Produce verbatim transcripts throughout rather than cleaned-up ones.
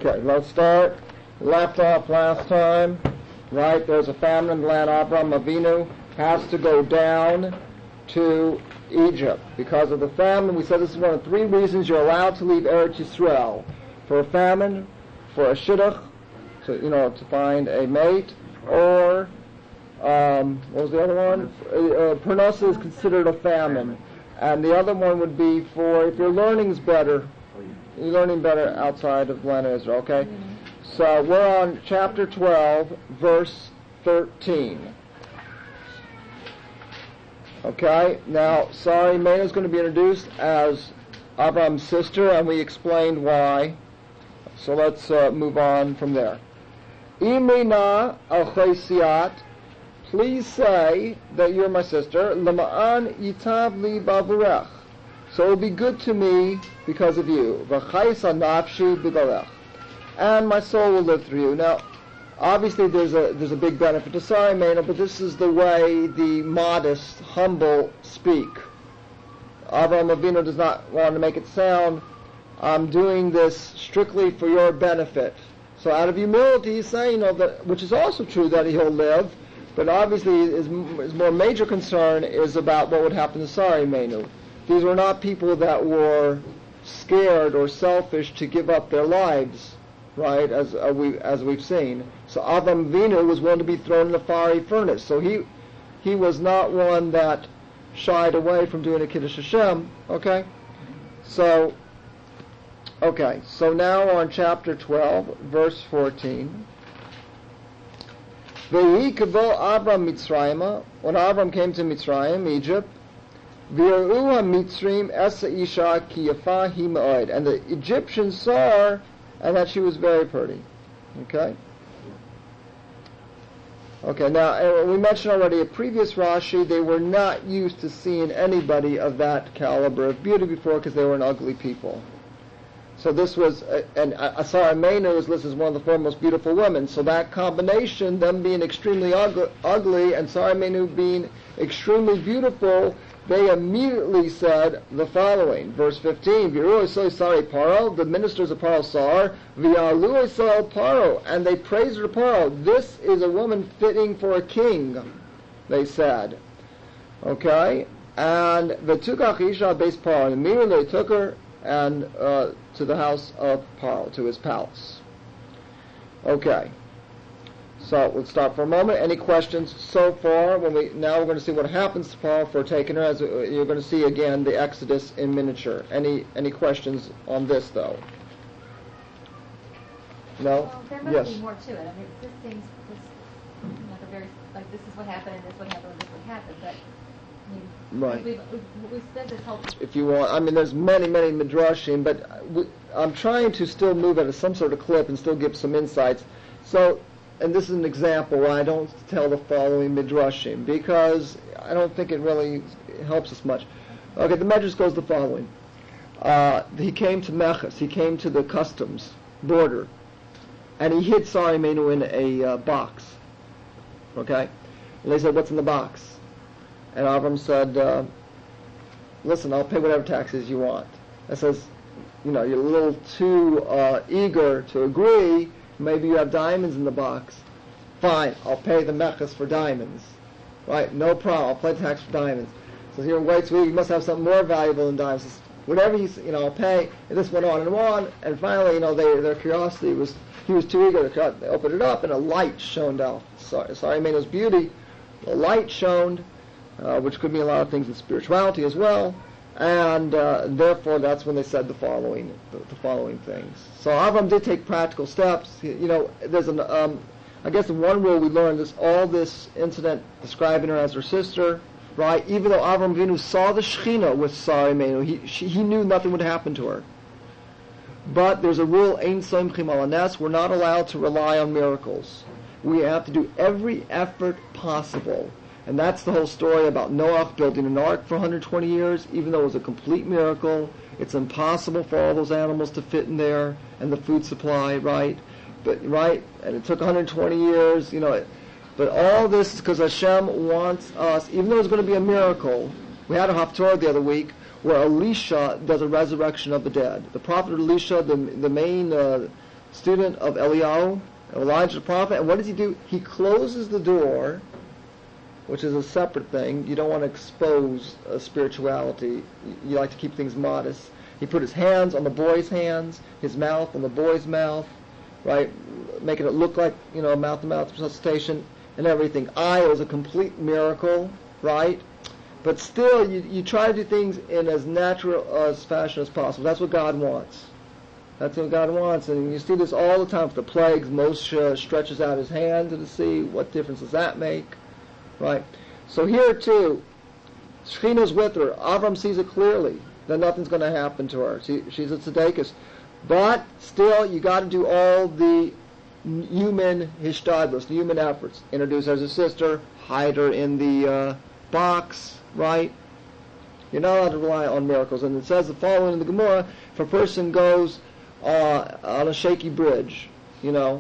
Okay, let's start. Left off last time, right? There's a famine in the land. Abraham Avinu has to go down to Egypt because of the famine. We said this is one of three reasons you're allowed to leave Eretz Yisrael: for a famine, for a shidduch, to you know to find a mate, or um, what was the other one? Uh, Parnassa is considered a famine, and the other one would be for if your learning's better. You're learning better outside of the land of Israel, okay? So we're on chapter twelve, verse thirteen. Okay, now, sorry, Mena is going to be introduced as Abraham's sister, and we explained why. So let's uh, move on from there. Imrina al-Chaysiat, please say that you're my sister. Lama'an yitav li bavurech. So it will be good to me because of you. V'chaysa nafshi b'galech. And my soul will live through you. Now, obviously there's a there's a big benefit to Sarai Mena, but this is the way the modest, humble speak. Avraham Avinu does not want to make it sound, I'm doing this strictly for your benefit. So out of humility, he's saying, you know, that, which is also true that he'll live, but obviously his, his more major concern is about what would happen to Sarai Menu. These were not people that were scared or selfish to give up their lives, right, as uh, we as we've seen. So Avraham Avinu was willing to be thrown in a fiery furnace. So he he was not one that shied away from doing a Kiddush Hashem, okay? So, okay, so now on chapter twelve, verse fourteen. Vehi kavo Abram Mitzrayim, when Abram came to Mitzrayim, Egypt, V'yar'u ha-Mitzrim esa isha ki yafa hi ma'od. And the Egyptians saw her, and that she was very pretty. Okay? Okay, now, we mentioned already a previous Rashi, they were not used to seeing anybody of that caliber of beauty before because they were an ugly people. So this was, uh, and uh, Sarai Mena was listed as one of the four most beautiful women. So that combination, them being extremely ugly, ugly and Sarai Mena being extremely beautiful, they immediately said the following, verse fifteen, Paro, the ministers of Paro saw her, Paro, and they praised her to Paro. This is a woman fitting for a king, they said. Okay? And the Tukach Isha based Paro, and immediately they took her and uh, to the house of Paro, to his palace. Okay. So let's stop for a moment. Any questions so far? When we now we're going to see what happens to Paul for taking her. As you're going to see again the Exodus in miniature. Any any questions on this though? No. Well, there must yes. be more to it. I mean, this seems this, like a very like this is what happened and this what happened and this what happened. But I mean, right. We've, we've, we've spent this whole. If you want, I mean, there's many many midrashim, but we, I'm trying to still move at some sort of clip and still give some insights. So. And this is an example why I don't tell the following midrashim, because I don't think it really helps us much. Okay, the midrash goes the following. Uh, he came to Meches, he came to the customs border, and he hid Sarai Menu in a uh, box. Okay? And they said, what's in the box? And Avram said, uh, listen, I'll pay whatever taxes you want. That says, you know, you're a little too uh, eager to agree. Maybe you have diamonds in the box. Fine, I'll pay the meches for diamonds. Right, no problem, I'll pay the tax for diamonds. So here, wait, so you must have something more valuable than diamonds. Says, whatever you, you know, I'll pay. And this went on and on, and finally, you know, they, their curiosity was, he was too eager to, they opened it up, and a light shone down. Sorry, sorry, Mena's beauty. A light shone, uh, which could mean a lot of things in spirituality as well. And uh, therefore, that's when they said the following, the, the following things. So Avram did take practical steps. You know, there's an, um, I guess the one rule we learned is all this incident describing her as her sister, right? Even though Avram Avinu saw the Shechina with Sarai Menu, he she, he knew nothing would happen to her. But there's a rule, Ein Soimchim Al Hanes, we're not allowed to rely on miracles. We have to do every effort possible. And that's the whole story about Noah building an ark for one hundred twenty years, even though it was a complete miracle. It's impossible for all those animals to fit in there, and the food supply, right? But right, and it took one hundred twenty years, you know. It, but all this is because Hashem wants us, even though it's going to be a miracle. We had a Haftorah the other week where Elisha does a resurrection of the dead. The prophet Elisha, the the main uh, student of Eliyahu, Elijah the prophet. And what does he do? He closes the door, which is a separate thing. You don't want to expose uh, spirituality. You like to keep things modest. He put his hands on the boy's hands, his mouth on the boy's mouth, right, making it look like, you know, mouth-to-mouth resuscitation and everything. Eye was a complete miracle, right? But still, you, you try to do things in as natural as fashion as possible. That's what God wants. That's what God wants. And you see this all the time with the plagues. Moshe stretches out his hand to the sea. What difference does that make? Right? So here, too, Shekhinah's with her. Avram sees it clearly that nothing's going to happen to her. She, she's a tzedekis. But still, you got to do all the human hishtadlus, the human efforts. Introduce her as a sister, hide her in the uh, box, right? You're not allowed to rely on miracles. And it says the following in the Gemara: if a person goes uh, on a shaky bridge, you know,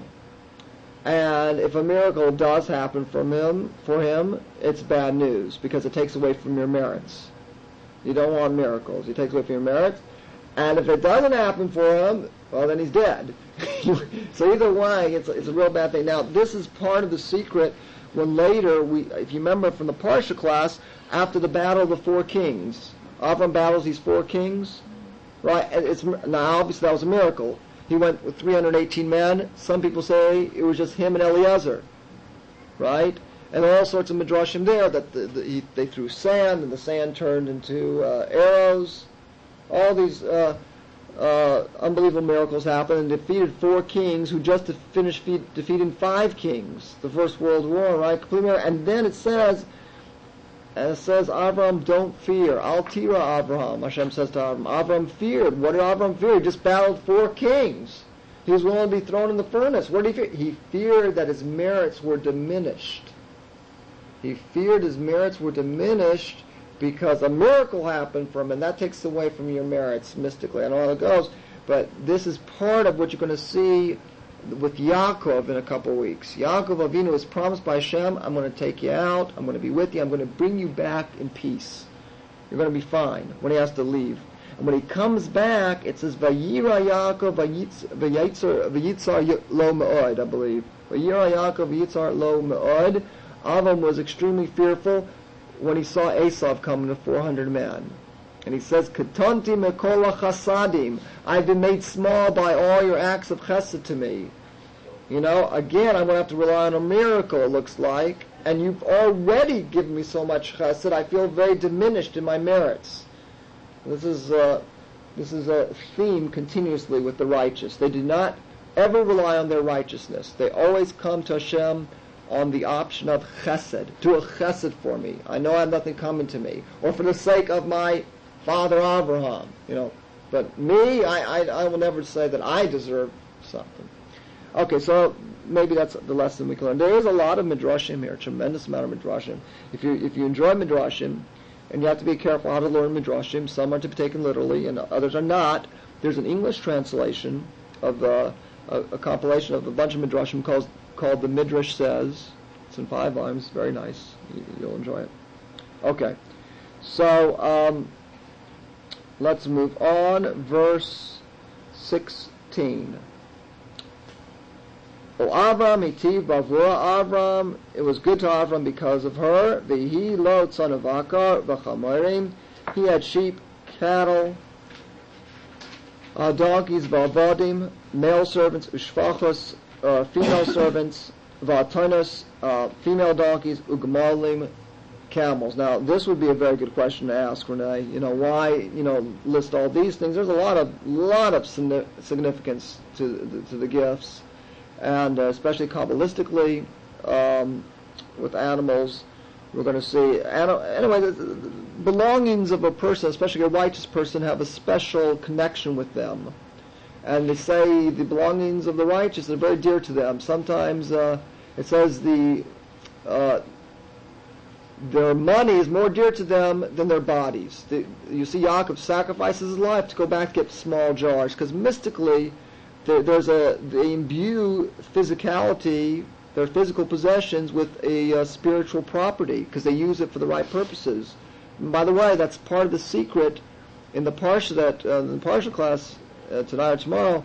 and if a miracle does happen from him, for him, it's bad news because it takes away from your merits. You don't want miracles. It takes away from your merits. And if it doesn't happen for him, well, then he's dead. So either way, it's a, it's a real bad thing. Now, this is part of the secret when later, we, if you remember from the Parsha class, after the battle of the four kings, Avram battles these four kings, right? And it's, now, obviously, that was a miracle. He went with three hundred eighteen men. Some people say it was just him and Eliezer, right? And all sorts of midrashim there that the, the, he, they threw sand and the sand turned into uh, arrows. All these uh, uh, unbelievable miracles happened and defeated four kings who just finished fe- defeating five kings, the First World War, right? Completely. And then it says, and it says, Avram, don't fear. Al tira Avraham. Hashem says to Avram. Avram feared. What did Avram fear? He just battled four kings. He was willing to be thrown in the furnace. What did he fear? He feared that his merits were diminished. He feared his merits were diminished because a miracle happened for him, and that takes away from your merits mystically. I don't know how it goes, but this is part of what you're going to see with Yaakov in a couple of weeks. Yaakov Avinu is promised by Hashem, I'm going to take you out, I'm going to be with you, I'm going to bring you back in peace. You're going to be fine when he has to leave. And when he comes back, it says, Vayira Yaakov Vayitzar lo me'od, I believe. Vayira Yaakov Vayitzar lo me'od. Avram was extremely fearful when he saw Esav coming to four hundred men. And he says, Katonti mekola chasadim. I've been made small by all your acts of chesed to me. You know, again, I'm going to have to rely on a miracle, it looks like. And you've already given me so much chesed, I feel very diminished in my merits. This is, uh, this is a theme continuously with the righteous. They do not ever rely on their righteousness. They always come to Hashem on the option of chesed. Do a chesed for me. I know I have nothing coming to me. Or for the sake of my father Abraham. You know. But me, I, I, I will never say that I deserve something. Okay, so maybe that's the lesson we can learn. There is a lot of midrashim here, a tremendous amount of midrashim. If you if you enjoy midrashim, and you have to be careful how to learn midrashim, some are to be taken literally and others are not. There's an English translation of uh, a, a compilation of a bunch of midrashim called called The Midrash Says. It's in five volumes. Very nice. You, you'll enjoy it. Okay. So, um, let's move on. Verse sixteen. O Avram hitiv bavua Avram. It was good to Avram because of her. V'hi lo tzon of akar v'chamorim. He had sheep, cattle, uh, donkeys, v'avadim, male servants, ushvachos, Uh, female servants, va'atonos, uh, female donkeys, ugmalim, camels. Now, this would be a very good question to ask, Renee. You know, why, you know, list all these things? There's a lot of, lot of significance to the, to the gifts, and uh, especially Kabbalistically, um, with animals, we're going to see. Anyway, the, the belongings of a person, especially a righteous person, have a special connection with them. And they say the belongings of the righteous are very dear to them. Sometimes uh, it says the uh, their money is more dear to them than their bodies. The, you see Yaakov sacrifices his life to go back to get small jars, because mystically there, there's a they imbue physicality, their physical possessions, with a uh, spiritual property, because they use it for the right purposes. And by the way, that's part of the secret in the Parsha that uh, in the Parsha class Uh, tonight or tomorrow,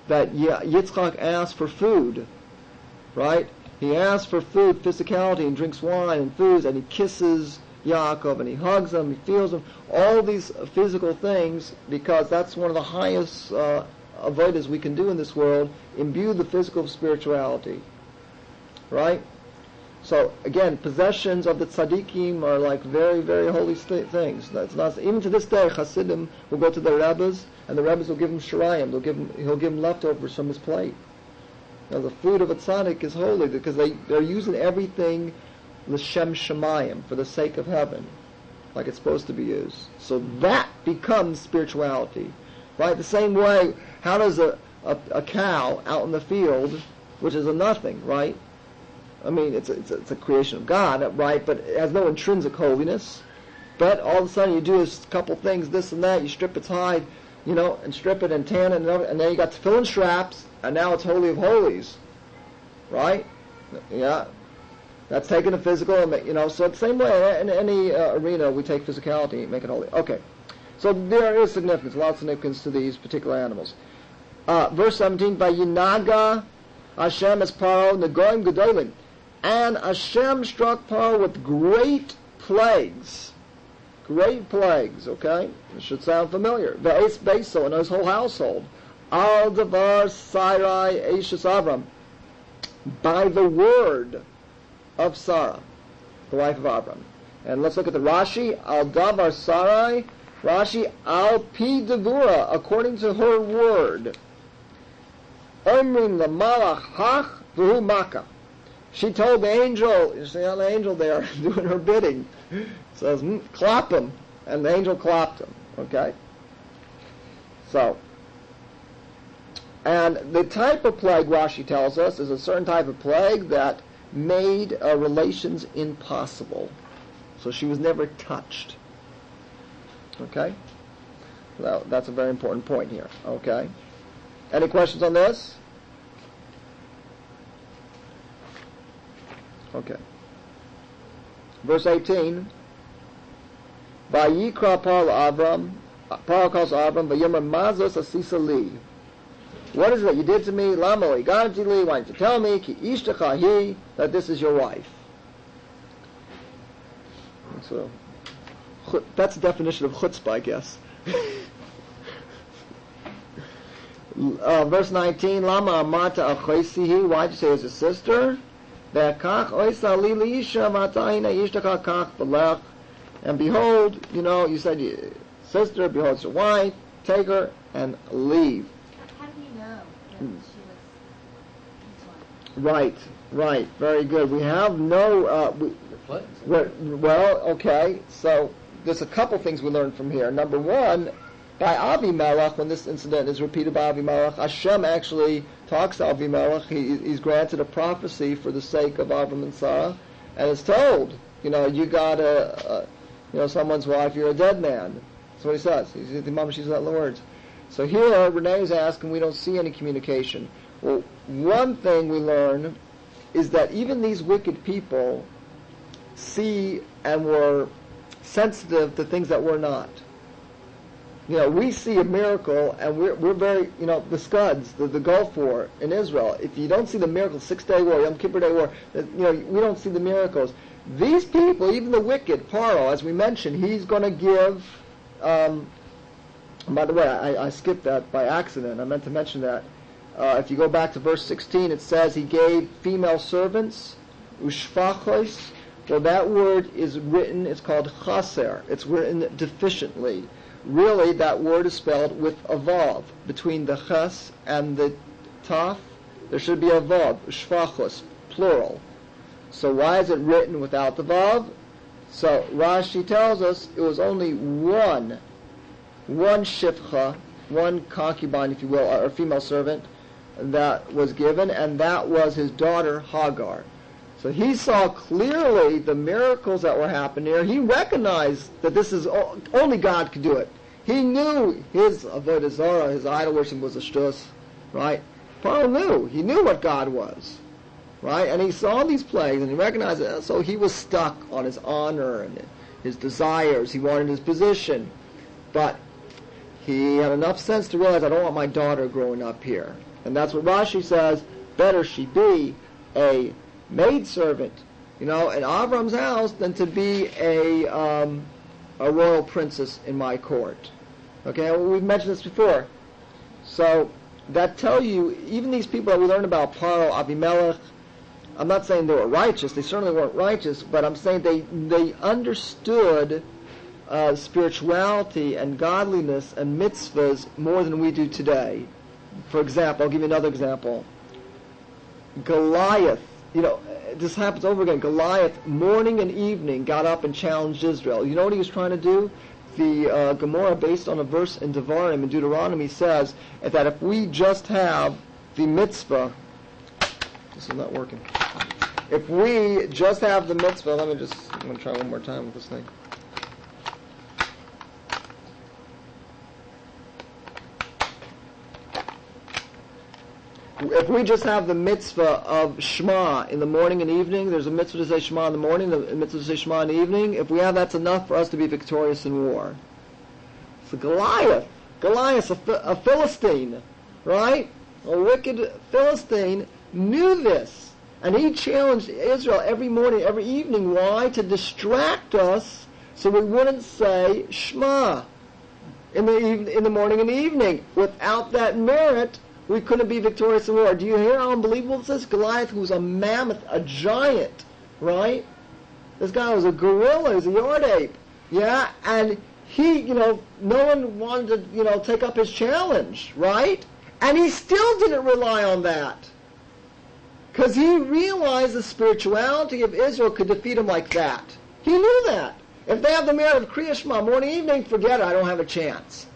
that Yitzchak asked for food, right? He asks for food, physicality, and drinks wine and foods, and he kisses Yaakov, and he hugs him, he feels him, all these physical things, because that's one of the highest uh, avodas we can do in this world, imbue the physical with spirituality, right? So again, possessions of the tzaddikim are like very, very holy st- things. That's not even to this day. Hasidim will go to their rebbes, and the rebbes will give him shirayim. They'll give him, he'll give him leftovers from his plate. Now, the food of a tzaddik is holy because they they're using everything l'shem shemayim, for the sake of heaven, like it's supposed to be used. So that becomes spirituality, right? The same way, how does a, a, a cow out in the field, which is a nothing, right? I mean, it's a, it's, a, it's a creation of God, right? But it has no intrinsic holiness. But all of a sudden you do a couple things, this and that, you strip its hide, you know, and strip it and tan it, and, and then you got tefillin straps, and now it's holy of holies, right? Yeah. That's taking the physical, and you know, so the same way in any uh, arena we take physicality and make it holy. Okay, so there is significance, a lot of significance to these particular animals. Uh, verse seventeen, Vayinaga Hashem es Paro negoim gedolim, and Hashem struck Paro with great plagues, great plagues. Okay, it should sound familiar. Ve'es Beso, and his whole household, al davar Sarai Eishes Avram, by the word of Sarah, the wife of Abram. And let's look at the Rashi. Al davar Sarai, Rashi, al pi devura, according to her word. Omrim the malach hach v'hu maka. She told the angel, you see how the angel there doing her bidding, says, mm, clap him, and the angel clapped him. Okay? So, and the type of plague, Rashi tells us, is a certain type of plague that made uh, relations impossible. So she was never touched. Okay? Well, that's a very important point here. Okay? Any questions on this? Okay. Verse eighteen. Vayikra Paro Avram. Paro calls Avram, Vayomer Mazos Asisa Li. What is it that you did to me? Lama Iganti Li. Why didn't you tell me? Ki Ishtacha Hi, that this is your wife. So, that's the definition of chutzpah, I guess. uh, verse nineteen. Lama Amata Achoisihi. Why did you say it was a sister? And behold, you know, you said, sister, behold, it's your wife, take her and leave. How do you know that she was his wife? Right, right, very good. We have no, uh, we, well, okay, so there's a couple things we learned from here. Number one, by Avimelech, when this incident is repeated by Avimelech, Hashem actually talks to Avimelech. He, he's granted a prophecy for the sake of Avram and Sarah, and is told, you know, you got a, a you know, someone's wife, you're a dead man. That's what he says. He's the mom, she's not in the words. So here, Renee is asking, we don't see any communication. Well, one thing we learn is that even these wicked people see and were sensitive to things that we're not. You know, we see a miracle, and we're we're very, you know, the Scuds, the, the Gulf War in Israel. If you don't see the miracle, Six-Day War, Yom Kippur Day War, you know, we don't see the miracles. These people, even the wicked, Paro, as we mentioned, he's going to give, um, by the way, I, I skipped that by accident. I meant to mention that. Uh, if you go back to verse sixteen, it says he gave female servants, ushfachos. Well, that word is written, it's called chaser. It's written deficiently. Really, that word is spelled with a vav. Between the ches and the taf, there should be a vav, shvachos, plural. So why is it written without the vav? So Rashi tells us it was only one, one shifcha, one concubine, if you will, or female servant, that was given, and that was his daughter Hagar. So he saw clearly the miracles that were happening here. He recognized that this is only God could do it. He knew his avodah zarah, his idol worship was a shtus, right? Paro knew. He knew what God was, right? And he saw these plagues, and he recognized it. So he was stuck on his honor and his desires. He wanted his position. But he had enough sense to realize, I don't want my daughter growing up here. And that's what Rashi says, better she be a maidservant, you know, in Avram's house than to be a um, a royal princess in my court. Okay, well, we've mentioned this before. So that tell you, even these people that we learn about, Paro, Abimelech, I'm not saying they were righteous, they certainly weren't righteous, but I'm saying they, they understood uh, spirituality and godliness and mitzvahs more than we do today. For example, I'll give you another example. Goliath, you know, this happens over again. Goliath, morning and evening, got up and challenged Israel. You know what he was trying to do? The uh, Gemara, based on a verse in Devarim, in Deuteronomy, says that if we just have the mitzvah, this is not working. If we just have the mitzvah, let me just, I'm going to try one more time with this thing. If we just have the mitzvah of Shema in the morning and evening, there's a mitzvah to say Shema in the morning, a mitzvah to say Shema in the evening. If we have, that's enough for us to be victorious in war. So Goliath, Goliath, a, a Philistine, right? A wicked Philistine knew this. And he challenged Israel every morning, every evening. Why? To distract us so we wouldn't say Shema in the, even, in the morning and the evening. Without that merit, we couldn't be victorious in war. Do you hear how unbelievable this is? Goliath, who was a mammoth, a giant, right? This guy was a gorilla, he was a yard ape, yeah? And he, you know, no one wanted to, you know, take up his challenge, right? And he still didn't rely on that. Because he realized the spirituality of Israel could defeat him like that. He knew that. If they have the merit of Kriya Shema morning, evening, forget it, I don't have a chance.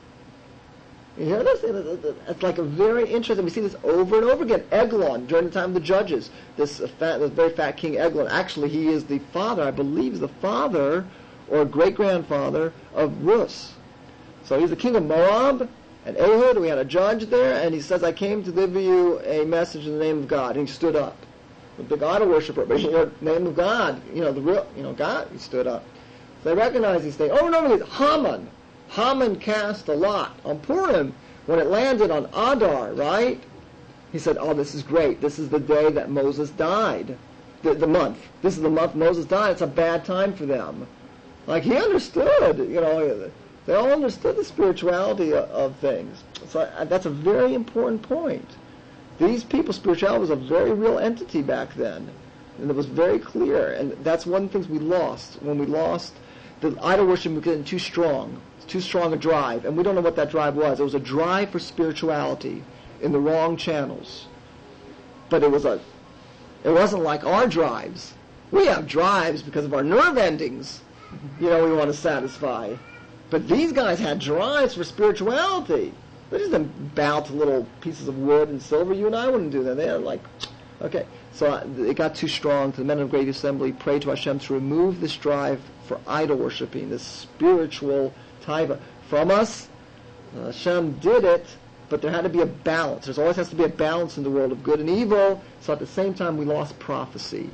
You hear this? It's like a very interesting. We see this over and over again. Eglon, during the time of the judges, this, fat, this very fat king Eglon. Actually, he is the father, I believe, is the father or great-grandfather of Rus. So he's the king of Moab and Ehud. We had a judge there, and he says, I came to deliver you a message in the name of God. And he stood up. The big idol worshiper, but in the name of God, you know, the real, you know, God, he stood up. So they recognize these things. Over and over again, Haman. Haman cast a lot on Purim when it landed on Adar, right? He said, oh, this is great. This is the day that Moses died. The, the month. This is the month Moses died. It's a bad time for them. Like, he understood, you know, they all understood the spirituality of, of things. So uh, that's a very important point. These people, spirituality was a very real entity back then. And it was very clear. And that's one of the things we lost. When we lost, the idol worship was getting too strong. Too strong a drive, and we don't know what that drive was. It was a drive for spirituality in the wrong channels. But it was a, it wasn't like our drives. We have drives because of our nerve endings, you know, we want to satisfy. But these guys had drives for spirituality. They just didn't bow to little pieces of wood and silver. You and I wouldn't do that. They had like, okay. So it got too strong. The men of Great Assembly prayed to Hashem to remove this drive for idol worshiping, this spiritual taiva from us. uh, Hashem did it, but there had to be a balance. There always has to be a balance in the world of good and evil. So at the same time, we lost prophecy.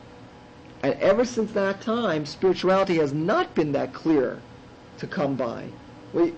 And ever since that time, spirituality has not been that clear to come by. We,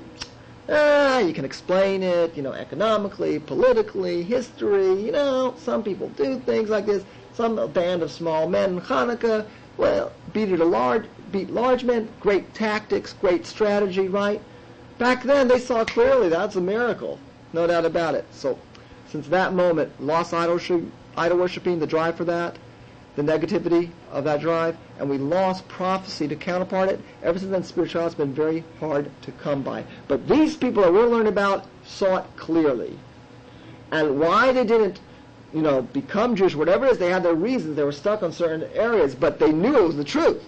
ah, you can explain it, you know, economically, politically, history. You know, some people do things like this. Some a band of small men in Hanukkah, well, beat it a large. beat large men, great tactics, great strategy, right? Back then, they saw clearly that's a miracle, no doubt about it. So, since that moment, lost idol, idol worshiping, the drive for that, the negativity of that drive, and we lost prophecy to counterpart it. Ever since then, spirituality has been very hard to come by. But these people that we're learning about saw it clearly. And why they didn't, you know, become Jewish, whatever it is, they had their reasons. They were stuck on certain areas, but they knew it was the truth.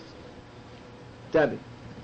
Debbie.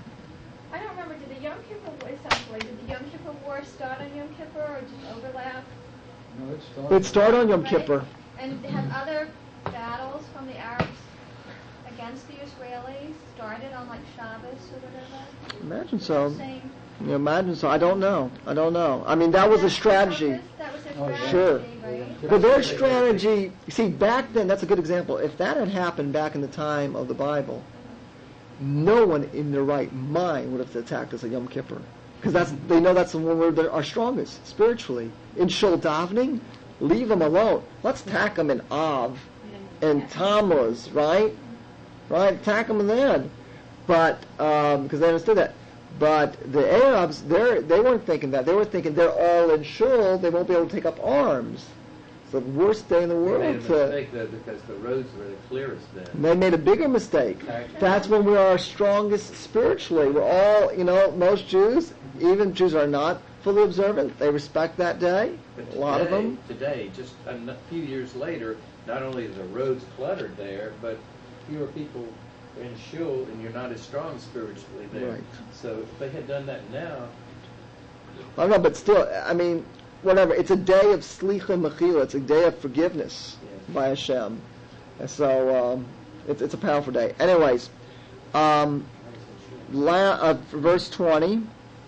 I don't remember, did the Yom Kippur War, essentially, did the Yom Kippur War start on Yom Kippur or just overlap? No, it started. It started on Yom Right? Kippur. And have other battles from the Arabs against the Israelis started on like Shabbos or whatever? Imagine so. Same. You imagine so. I don't know. I don't know. I mean, that was a strategy. That was their Oh, yeah. strategy, Sure. right? But their strategy, you see, back then, that's a good example. If that had happened back in the time of the Bible, no one in their right mind would have attacked us at Yom Kippur. because that's they know that's the one where they are strongest spiritually. In Shul davening, leave them alone. Let's tack them in Av and Tammuz, right? Right, tack them then. But because um, they understood that. But the Arabs, they they weren't thinking that. They were thinking they're all in Shul. They won't be able to take up arms. It's the worst day in the world. They made a to, mistake though because the roads were the clearest then. They made a bigger mistake. That's when we're our strongest spiritually. We're all, you know, most Jews, even Jews are not fully observant. They respect that day. But a today, lot of them. Today, just a n- few years later, not only are the roads cluttered there, but fewer people are in shul, and you're not as strong spiritually there. Right. So if they had done that now, I don't know, but still, I mean, whatever. It's a day of slicha mechila. It's a day of forgiveness Yes. by Hashem. And so um, it's it's a powerful day. Anyways, um, la, uh, verse twenty.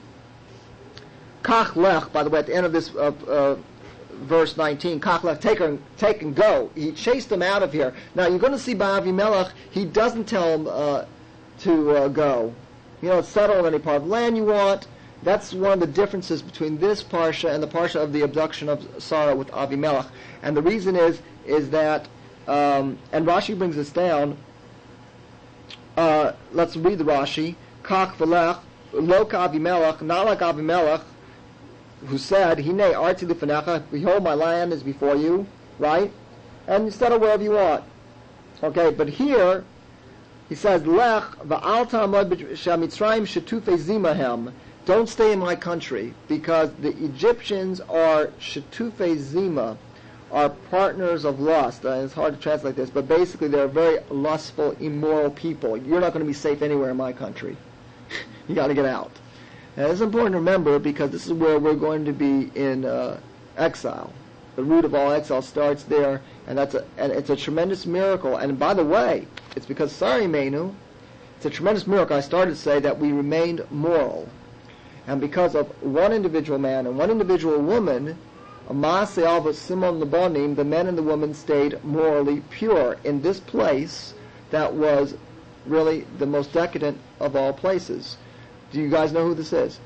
Kach lech. By the way, at the end of this uh, uh, verse nineteen, Kach lech, take and take and go. He chased them out of here. Now you're going to see by Avimelech, he doesn't tell them uh, to uh, go. You know, settle in any part of the land you want. That's one of the differences between this parsha and the parsha of the abduction of Sarah with Avimelech. And the reason is is that, um, and Rashi brings this down. Uh, let's read the Rashi. Kach v'lech, lo ka'Avimelech, not like Avimelech, who said, Hine arti lefanecha, behold my land is before you, right? And you settle wherever you want. Okay, but here, he says, Lech v'al ta'amod shamitzrayim shetufei zimahem. Don't stay in my country, because the Egyptians are shetufei zima, are partners of lust. Uh, it's hard to translate this, but basically they're very lustful, immoral people. You're not going to be safe anywhere in my country. You got to get out. And it's important to remember, because this is where we're going to be in uh, exile. The root of all exile starts there, and that's a, and it's a tremendous miracle. And by the way, it's because Sari Menu, it's a tremendous miracle. I started to say that we remained moral. And because of one individual man and one individual woman, Amase Alva Simon Labonim, the men and the women stayed morally pure in this place that was really the most decadent of all places. Do you guys know who this is?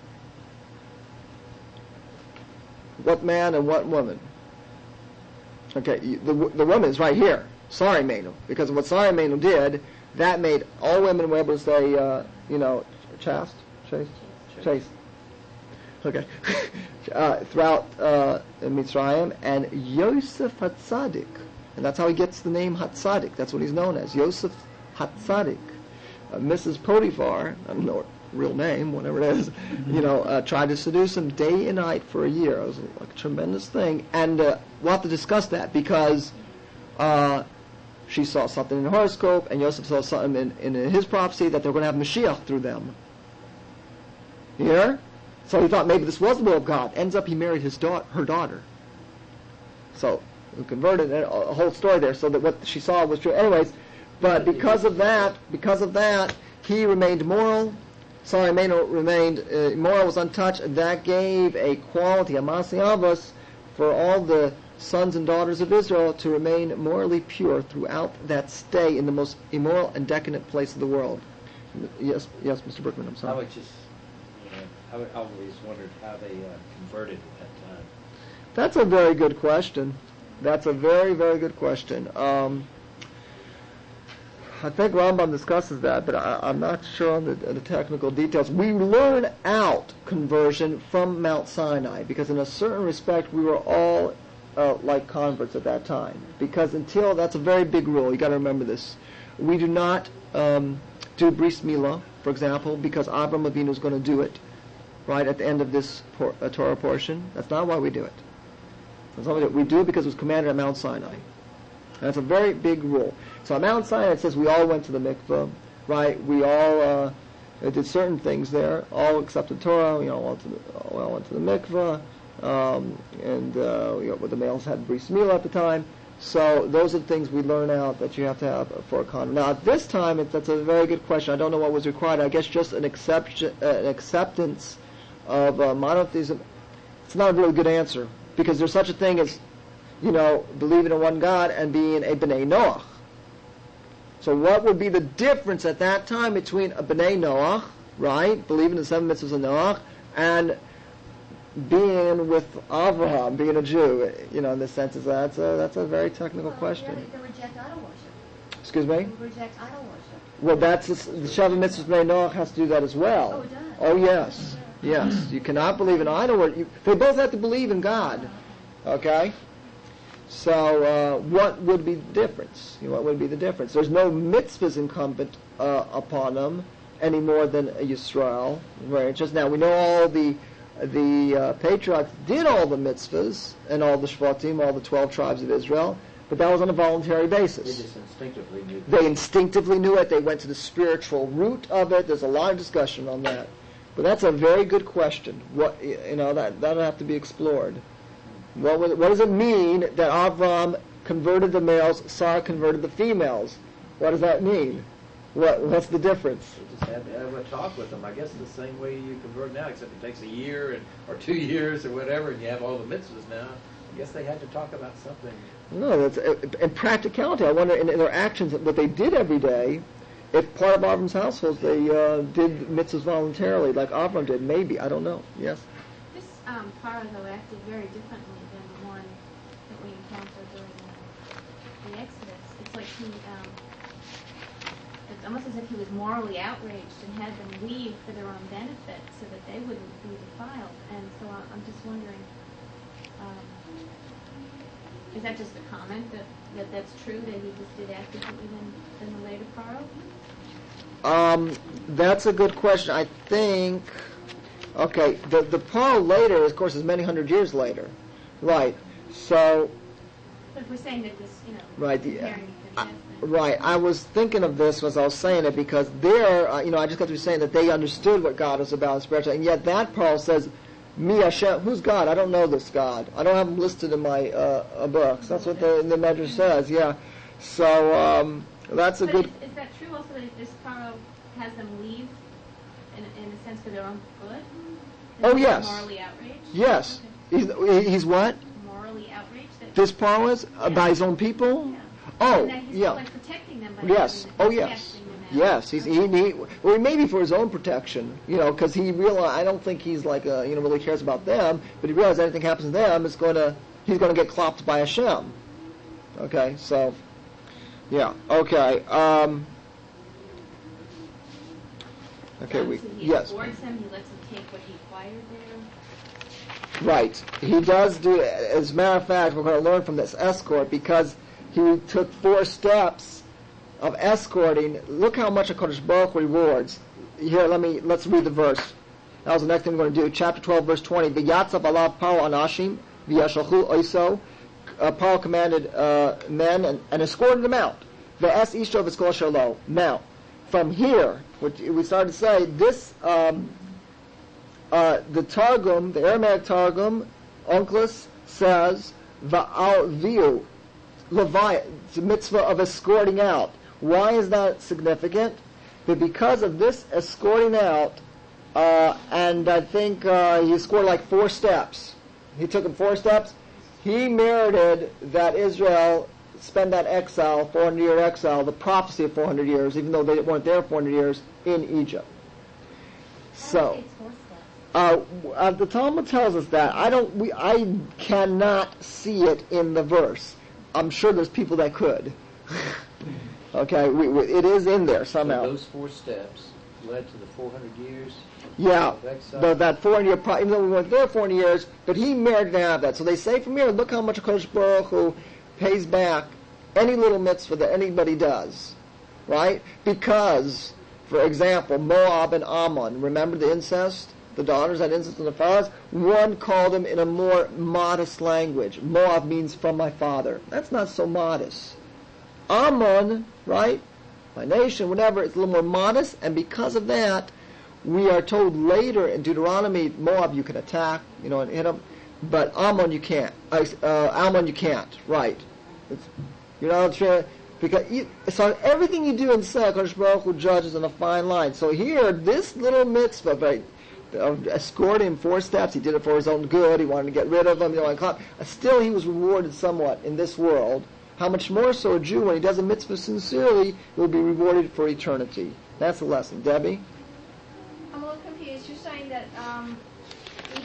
What man and what woman? Okay, the the woman is right here, Sari Menu, because of what Sari Menu did, that made all women were able to say, uh, you know, chaste, chaste, chaste. Okay, uh, throughout uh, Mitzrayim, and Yosef Hatzadik, and that's how he gets the name Hatzadik. That's what he's known as, Yosef Hatzadik. Uh, Missus Potiphar, I don't know her real name, whatever it is, you know, uh, tried to seduce him day and night for a year. It was a, a tremendous thing, and uh, we'll have to discuss that because uh, she saw something in the horoscope, and Yosef saw something in, in his prophecy that they're going to have Mashiach through them. You hear? So he thought maybe this was the will of God. Ends up he married his daughter, her daughter. So we converted a, a whole story there, so that what she saw was true. Anyways, but because of that, because of that, he remained moral. Sorry, Meno remained uh, moral, was untouched. And that gave a quality, a masiavos, for all the sons and daughters of Israel to remain morally pure throughout that stay in the most immoral and decadent place of the world. Yes, yes, Mister Brookman, I'm sorry. I would just. I always wondered how they uh, converted at that time. That's a very good question. That's a very, very good question. Um, I think Rambam discusses that, but I, I'm not sure on the, the technical details. We learn out conversion from Mount Sinai, because in a certain respect we were all uh, like converts at that time. Because until, that's a very big rule, you got to remember this. We do not um, do Bris Milah, for example, because Abraham Avinu is going to do it. Right at the end of this por- uh, Torah portion. That's not why we do it. That's not why we do it. We do it because it was commanded at Mount Sinai. And that's a very big rule. So at Mount Sinai it says we all went to the mikveh, right? We all uh, did certain things there, all accepted Torah. We all went to the, we all went to the mikveh, um, and uh, you know, the males had Bris Milah at the time. So those are the things we learn out that you have to have for a convert. Now at this time, it, that's a very good question. I don't know what was required. I guess just an exception, uh, an acceptance of uh, monotheism. It's not a really good answer, because there's such a thing as, you know, believing in one God and being a B'nai Noach. So what would be the difference at that time between a B'nai Noach, right, believing in the seven mitzvahs of Noach, And being with Abraham, being a Jew, you know, in this sense, is that's a that's a very technical Well, question. They, they reject idol worship. Excuse me? They reject idol worship. Well, that's the Sheva Mitzvahs Bnei Noach has to do that as well. Oh, it does? Oh, yes, yes. You cannot believe in idol worship. They both have to believe in God. Okay. So, uh, what would be the difference? You know, what would be the difference? There's no mitzvahs incumbent uh, upon them any more than a Yisrael. Right? Just now, we know all the the uh, patriarchs did all the mitzvahs and all the shvatim, all the twelve tribes of Israel, but that was on a voluntary They basis. just instinctively knew. They instinctively knew it. They went to the spiritual root of it. There's a lot of discussion on that, but that's a very good question. What you know that that'll have to be explored. What, was, what does it mean that Avram converted the males, Sarah converted the females? What does that mean? What, what's the difference? You just had to have a talk with them. I guess the same way you convert now, except it takes a year and or two years or whatever, and you have all the mitzvahs now. I guess they had to talk about something. No, that's uh, in practicality. I wonder in, in their actions, what they did every day. If part of Avram's household they uh, did mitzvahs voluntarily, like Avram did, maybe I don't know. Yes. This um, Paro, though, acted very differently than the one that we encountered during the, the Exodus. It's like he, um, it's almost as if he was morally outraged and had them leave for their own benefit so that they wouldn't be defiled. And so I- I'm just wondering, um, is that just a comment that, that that's true, that he just did act differently than, than the later Paro? Um, that's a good question. I think. Okay, the the Paro later, of course, is many hundred years later, right? So, But if we're saying that this, you know, right, the, comparing and I, contrasting. right. I was thinking of this as I was saying it because there, uh, you know, I just got to be saying that they understood what God was about, spiritual, and yet that Paro says, "Me Hashem, who's God? I don't know this God. I don't have him listed in my uh, uh, books." That's what the the Medrash says. Yeah. So um, that's a But good. is, is that true also that this Paro has them leave in, in a sense for their own good? That Oh, he's yes. Morally outraged? Yes. Okay. He's he's what? Morally outraged? That, This Paro is uh, by his own people. yeah. Oh, And that he's yeah. like protecting them by Yes. having Oh, them, yes. casting them out. Yes. He's he, he well maybe for his own protection, you know, because he realized I don't think he's like uh, you know really cares about them, but he realized anything happens to them, it's going to he's going to get clopped by Hashem. Okay. So, yeah. Okay. Um, okay. We So he yes. affords them, he lets them take what he acquired there. Right. He does do, as a matter of fact, we're going to learn from this escort because he took four steps of escorting. Look how much HaKadosh Baruch rewards. Here, let me, let's read the verse. That was the next thing we're going to do. Chapter twelve, verse twenty. V'yatzav alav Paro anashim v'yashalchu oiso. Uh, Paro commanded uh, men and, and escorted them out. V'es ishto v'skol shalo. Now, from here, which we started to say, this, um, Uh, the Targum, the Aramaic Targum, Onkelos, says, Va'al viu, Levi, it's a mitzvah of escorting out. Why is that significant? But because of this escorting out, uh, and I think uh, he escorted like four steps. He took him four steps. He merited that Israel spend that exile, four hundred year exile, the prophecy of four hundred years, even though they weren't there four hundred years, in Egypt. So. Uh, uh, the Talmud tells us that. I don't. We. I cannot see it in the verse. I'm sure there's people that could. Okay, we, we, it is in there somehow. So those four steps led to the four hundred years Yeah, of exile. the, that four hundred year. Pro- even though we weren't there four hundred years, but he merited to have that. So they say from here, look how much Kodesh Baruch Hu pays back any little mitzvah that anybody does, right? Because, for example, Moab and Ammon. Remember the incest? The daughters had incest in the fathers. One called him in a more modest language. Moab means from my father. That's not so modest. Ammon, right? My nation, whatever, it's a little more modest, and because of that, we are told later in Deuteronomy, Moab you can attack, you know, and hit them, but Ammon you can't. Uh, Ammon you can't, right? It's, you know, it's, uh, because you, so everything you do in Seh, Kodesh Baruch Hu judges on a fine line. So here, this little mitzvah, right? Of escorting him four steps. He did it for his own good. He wanted to get rid of him. You know, and still he was rewarded somewhat in this world. How much more so a Jew, when he does a mitzvah sincerely, will be rewarded for eternity. That's the lesson. Debbie? I'm a little confused. You're saying that um,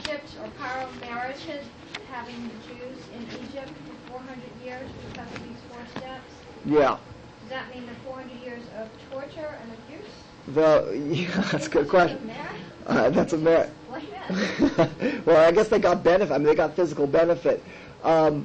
Egypt, or Pharaoh merited having the Jews in Egypt for four hundred years because of these four steps? Yeah. Does that mean the four hundred years of torture and abuse? The, yeah, that's a good question. Uh, that's a merit. Explain Well, I guess they got benefit. I mean, they got physical benefit. Um,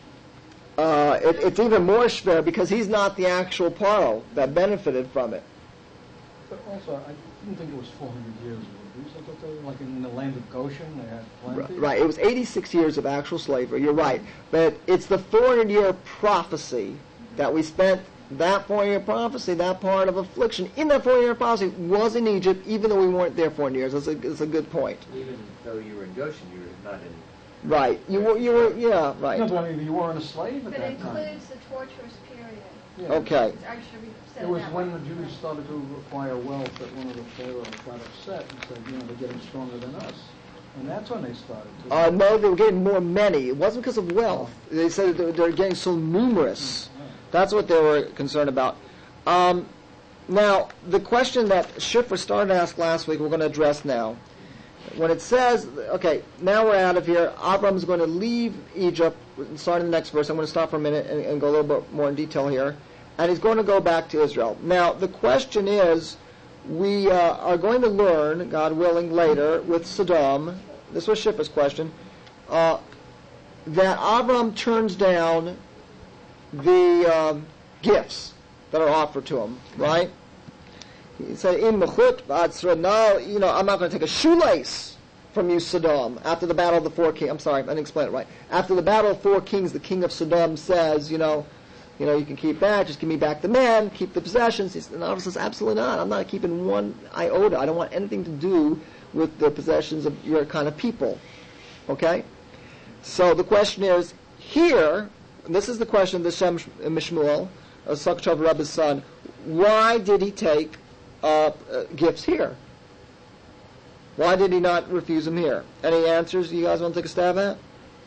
uh, it, it's even more schwer because he's not the actual Paro that benefited from it. But also, I didn't think it was four hundred years of abuse. I thought they were like in the land of Goshen, they had plenty. Right. It was eighty-six years of actual slavery. You're right. But it's the four hundred year prophecy that we spent. That four hundred year prophecy, that part of affliction, in that four hundred year prophecy was in Egypt, even though we weren't there four hundred years. That's a, that's a good point. Even though you were in Goshen, you were not in. Right. You were, you were, yeah, right. No, but I mean, you weren't a slave at But it that time. includes the torturous period. Yeah. Okay. I should have said It was that when way. the Jews started to acquire wealth that one of the pharaohs got upset and said, you know, they're getting stronger than us. And that's when they started to. Uh, no, they were getting more many. It wasn't because of wealth. They said they were getting so numerous. That's what they were concerned about. Um, now, the question that Schiffer started to ask last week, we're going to address now. When it says, okay, now we're out of here, Abram's going to leave Egypt, starting the next verse. I'm going to stop for a minute and, and go a little bit more in detail here. And he's going to go back to Israel. Now, the question is, we uh, are going to learn, God willing, later with Sodom, this was Schiffer's question, uh, that Abram turns down the um, gifts that are offered to him, right? He said, "In mechut ba'atzra." Now, you know, I'm not going to take a shoelace from you, Sodom. After the battle of the four kings, I'm sorry, I didn't explain it right. After the battle of four kings, the king of Sodom says, you know, you know, you can keep that. Just give me back the men. Keep the possessions. He says, and Abram says, absolutely not. I'm not keeping one iota. I don't want anything to do with the possessions of your kind of people. Okay. So the question is here. And this is the question of the Shem Mishmuel, uh, Sakchav Rebbe's son. Why did he take uh, uh, gifts here? Why did he not refuse them here? Any answers you guys want to take a stab at?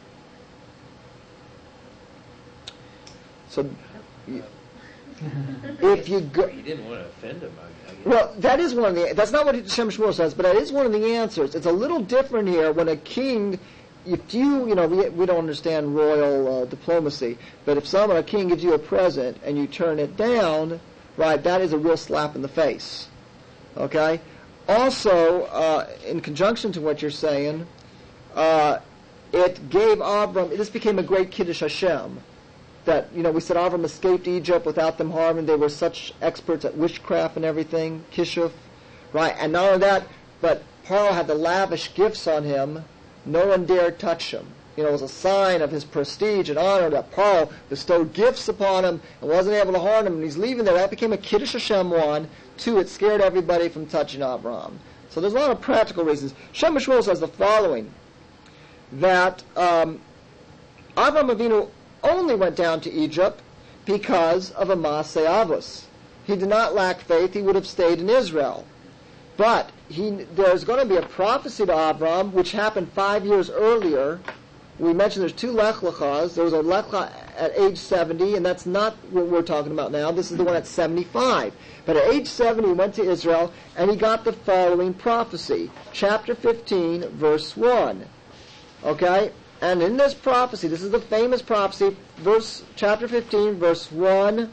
So, you, if you go, You didn't want to offend him, I, I guess. well, that is one of the. That's not what Shem Shmuel says, but that is one of the answers. It's a little different here when a king. If you, you know, we we don't understand royal uh, diplomacy, but if someone, a king, gives you a present and you turn it down, right, that is a real slap in the face. Okay. Also, uh, in conjunction to what you're saying, uh, it gave Avram. This became a great Kiddush Hashem. That, you know, we said Avram escaped Egypt without them harming. They were such experts at witchcraft and everything, Kishuf, right? And not only that, but Paro had the lavish gifts on him. No one dared touch him. You know, it was a sign of his prestige and honor that Paro bestowed gifts upon him and wasn't able to harm him. And he's leaving there. That became a Kiddush Hashem one. Two, it scared everybody from touching Avram. So there's a lot of practical reasons. Shem Mishmuel says the following, that um, Avram Avinu only went down to Egypt because of a Maaseh Avos. He did not lack faith. He would have stayed in Israel. But he, there's going to be a prophecy to Avram, which happened five years earlier. We mentioned there's two Lech Lechas. There was a Lech Lech at age seventy, and that's not what we're talking about now. This is the one at seventy-five. But at age seventy, he went to Israel, and he got the following prophecy. Chapter fifteen, verse one. Okay? And in this prophecy, this is the famous prophecy, verse chapter fifteen, verse one,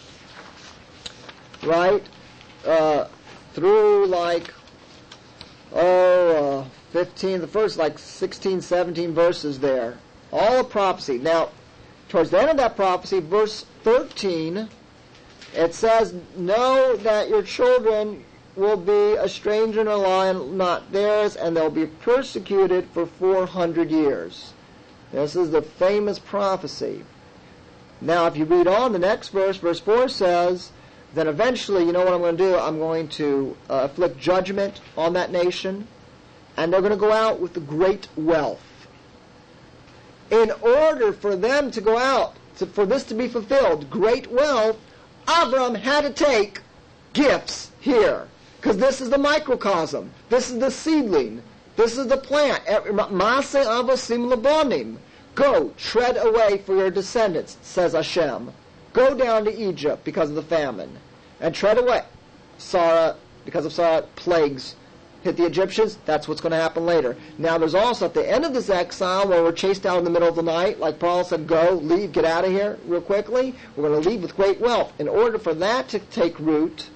right, uh, through like, oh, uh, fifteen, the first like sixteen, seventeen verses there. All a prophecy. Now, towards the end of that prophecy, verse thirteen, it says, know that your children will be a stranger in a land not theirs, and they'll be persecuted for four hundred years. This is the famous prophecy. Now, if you read on, the next verse, verse four says, then eventually, you know what I'm going to do? I'm going to uh, afflict judgment on that nation, and they're going to go out with the great wealth. In order for them to go out, to, for this to be fulfilled, great wealth, Avram had to take gifts here. Because this is the microcosm. This is the seedling. This is the plant. Maaseh avosim labonim. Go, tread away for your descendants, says Hashem. Go down to Egypt because of the famine. And tread away. Sarah, because of Sarah, plagues hit the Egyptians, that's what's going to happen later. Now there's also at the end of this exile where we're chased out in the middle of the night, like Paul said, go, leave, get out of here real quickly. We're going to leave with great wealth. In order for that to take root,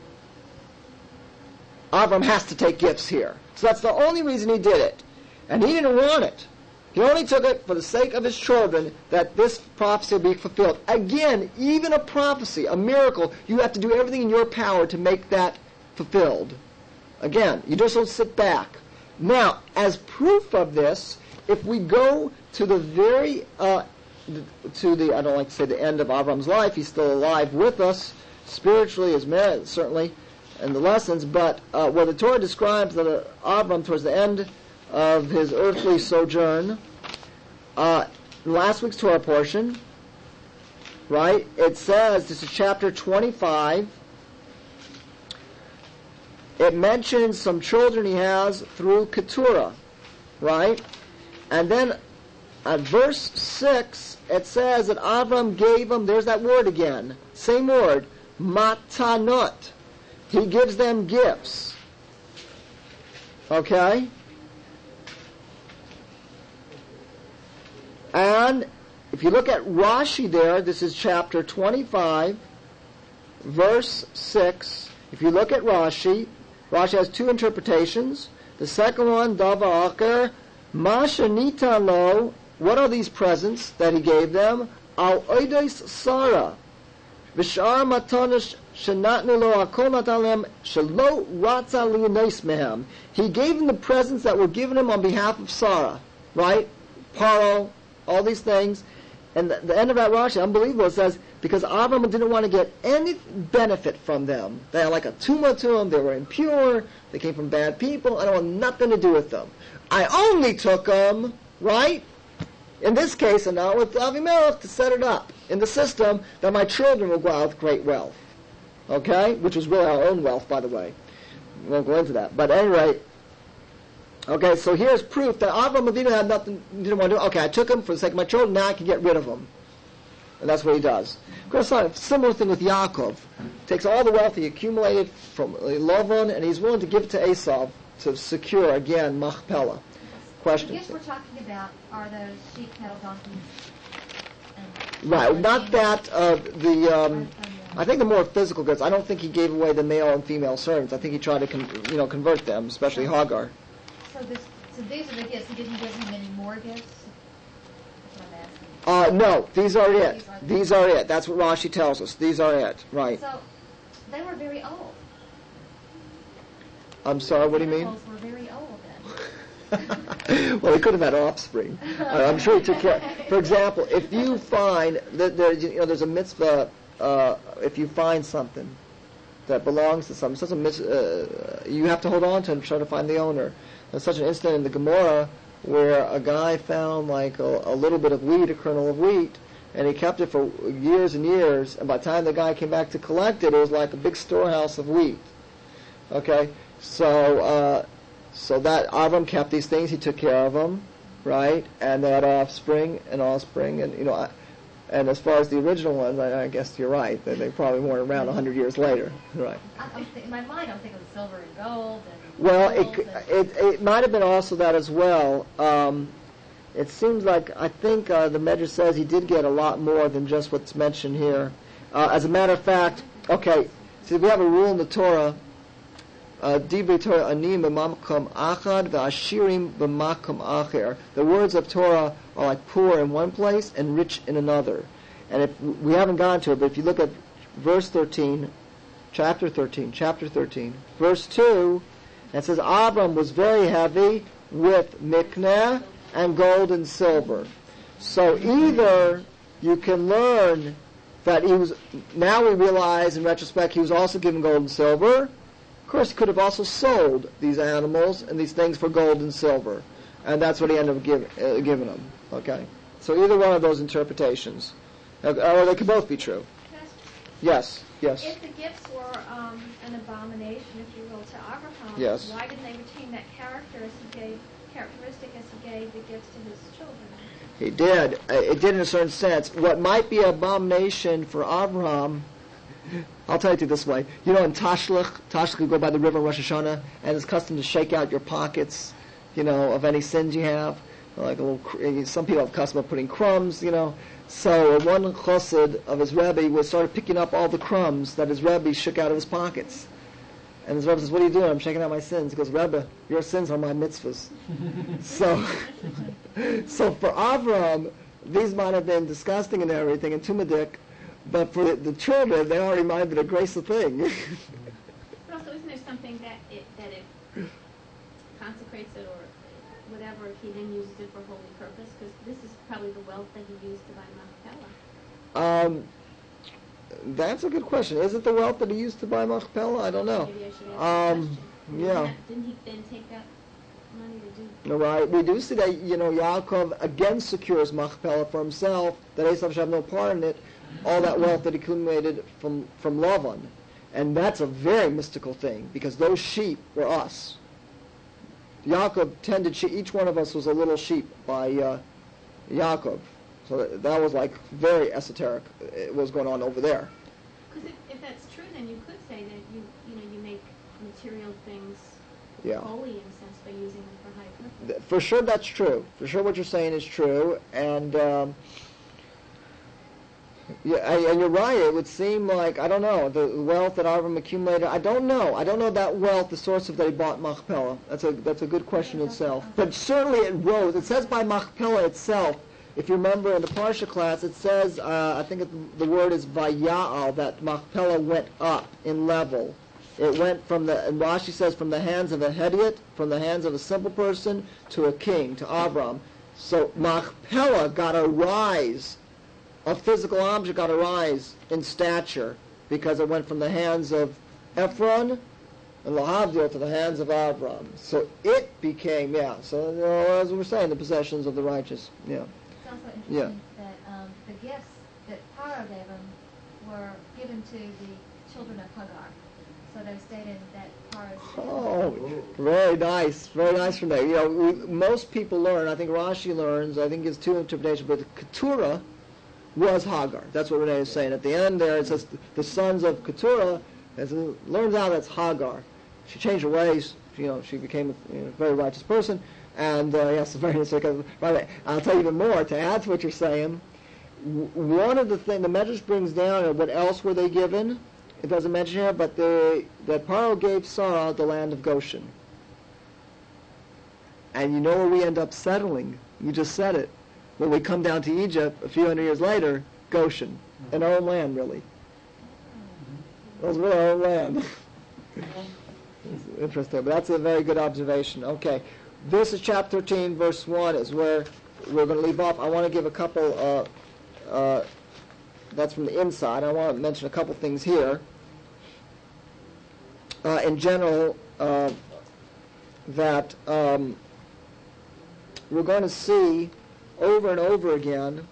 Avram has to take gifts here. So that's the only reason he did it. And he didn't want it. He only took it for the sake of his children, that this prophecy will be fulfilled. Again, even a prophecy, a miracle, you have to do everything in your power to make that fulfilled. Again, you just don't sit back. Now, as proof of this, if we go to the very, uh, to the, I don't like to say the end of Avram's life, he's still alive with us, spiritually, as merit, certainly, in the lessons, but uh, where the Torah describes that uh, Avram, towards the end of his earthly sojourn, uh, last week's Torah portion, right, it says, this is chapter twenty-five, it mentions some children he has through Keturah, right, and then at verse six, it says that Avram gave them, there's that word again, same word, matanot, he gives them gifts, okay? And if you look at Rashi there, this is chapter twenty-five, verse six. If you look at Rashi, Rashi has two interpretations. The second one, Davar Acher, Masha Nita Lo, what are these presents that he gave them? Al Oides Sarah, Vishar Matonish Shenatnu Lo Akol Natalem Shelo Ratza Liyunes Mehem. He gave them the presents that were given him on behalf of Sarah, right? Paro, all these things. And the, the end of that Rashi, unbelievable, it says, because Avram didn't want to get any benefit from them. They had like a tumah to them, they were impure, they came from bad people, I don't want nothing to do with them. I only took them, right, in this case, and not with Avimelech, to set it up in the system that my children will go out with great wealth. Okay? Which was really our own wealth, by the way. We won't go into that. But at any rate, okay, so here's proof that Avram Avinu had nothing, didn't want to do. Okay, I took him for the sake of my children, now I can get rid of them. And that's what he does. Of course, a similar thing with Yaakov. Takes all the wealth he accumulated from Lavan, and he's willing to give it to Esau to secure, again, Machpelah. The Question? gifts we're talking about are those sheep, cattle, donkeys, and... Right, not that, uh, the, um, I think the more physical goods. I don't think he gave away the male and female servants. I think he tried to, con- you know, convert them, especially Hagar. So this, so these are the gifts. He didn't give him any more gifts? That's what I'm asking. Uh, no, these are it. These are the- These are it. That's what Rashi tells us. These are it. Right. So, they were very old. I'm sorry, what do you mean? Animals were very old then. Well, he could have had offspring. Uh, I'm sure he took care. For example, if you find that there, you know, there's a mitzvah, uh, if you find something that belongs to someone, such a mis- uh, you have to hold on to it and try to find the owner. There's such an incident in the Gemara where a guy found like a, a little bit of wheat, a kernel of wheat, and he kept it for years and years, and by the time the guy came back to collect it, it was like a big storehouse of wheat. Okay? So, uh, so that Avram kept these things, he took care of them, right? And they had offspring and offspring, and you know, I, and as far as the original ones, I, I guess you're right. They, they probably weren't around a hundred years later, right? I'm, I'm th- in my mind, I'm thinking of silver and gold and Well, gold it and... it it might have been also that as well. Um, it seems like I think uh, the Medrash says he did get a lot more than just what's mentioned here. Uh, as a matter of fact, okay, see, we have a rule in the Torah. Divrei Torah anim b'makom achad v'ashirim b'makom acher. The words of Torah are like poor in one place and rich in another. And if we haven't gone to it, but if you look at verse thirteen, chapter thirteen, chapter thirteen, verse two, it says Abram was very heavy with mikneh and gold and silver. So either you can learn that he was, now we realize in retrospect he was also given gold and silver. Of course, he could have also sold these animals and these things for gold and silver, and that's what he ended up give, uh, giving them. Okay, so either one of those interpretations, uh, or they could both be true. Yes, yes. If the gifts were um, an abomination, if you will, to Abraham, Yes. why didn't they retain that character as he gave, characteristic as he gave the gifts to his children? He did. Uh, It did in a certain sense. What might be an abomination for Abraham I'll tell it to you this way. You know, in Tashlich, Tashlich, you go by the river in Rosh Hashanah, and it's custom to shake out your pockets, you know, of any sins you have. Like a little, cr- some people have custom of putting crumbs, you know. So one chassid of his Rebbe was started picking up all the crumbs that his Rebbe shook out of his pockets. And his Rebbe says, "What are you doing?" "I'm shaking out my sins." He goes, "Rebbe, your sins are my mitzvahs." so, so for Avram, these might have been disgusting and everything, and tumadik, but for the, the children, they already might have been a graceful thing. But also, isn't there something that it that it consecrates it or whatever if he then uses it for holy purpose? Because this is probably the wealth that he used to buy Machpelah. Um, that's a good question. Is it the wealth that he used to buy Machpelah? I don't know. Maybe I should ask Um, the question. yeah. Didn't, that, didn't he then take that money to do? All right. We do see that, you know, Yaakov again secures Machpelah for himself, that Esav should have no part in it, all that wealth that he accumulated from, from Lavan. And that's a very mystical thing, because those sheep were us. Yaakov tended, she, each one of us was a little sheep by uh, Yaakov. So that, that was like very esoteric. It was going on over there. Because if, if that's true, then you could say that you you know you make material things Yeah. holy in a sense by using them for high purpose. Th- For sure that's true. For sure what you're saying is true. And um, yeah, and and you're right. It would seem like, I don't know, the wealth that Avram accumulated, I don't know. I don't know that wealth, the source of that he bought Machpelah. That's a that's a good question itself. But certainly it rose. It says by Machpelah itself, if you remember in the Parsha class, it says, uh, I think it, the word is Vaya'al, that Machpelah went up in level. It went from the, and Rashi says, from the hands of a Hediot, from the hands of a simple person, to a king, to Avram. So Machpelah got a rise, a physical object got a rise in stature, because it went from the hands of Ephron and Lahavdil to the hands of Avram. So it became, yeah, so you know, as we were saying, the possessions of the righteous, yeah. It's also Yeah. interesting that um, the gifts that Paro gave him were given to the children of Hagar. So they stated that Paro's Oh, very nice, very nice from there. You know, we, most people learn, I think Rashi learns, I think it's two interpretations, but the Keturah was Hagar. That's what Renee is saying. At the end there, it says the sons of Keturah, as it learns out that's Hagar. She changed her ways, you know, she became a, you know, very righteous person, and uh, yes, very nice. Right, I'll tell you even more, to add to what you're saying, w- one of the things, the Medrash brings down, uh, what else were they given? It doesn't mention here, but they, that Paro gave Sarah the land of Goshen. And you know where we end up settling? You just said it. When we come down to Egypt a few hundred years later, Goshen. In our own land, really. It was really our own land. It's interesting, but that's a very good observation. Okay. This is chapter thirteen, verse one, is where we're going to leave off. I want to give a couple, uh, uh, that's from the inside. I want to mention a couple things here. Uh, in general, uh, that um, we're going to see over and over again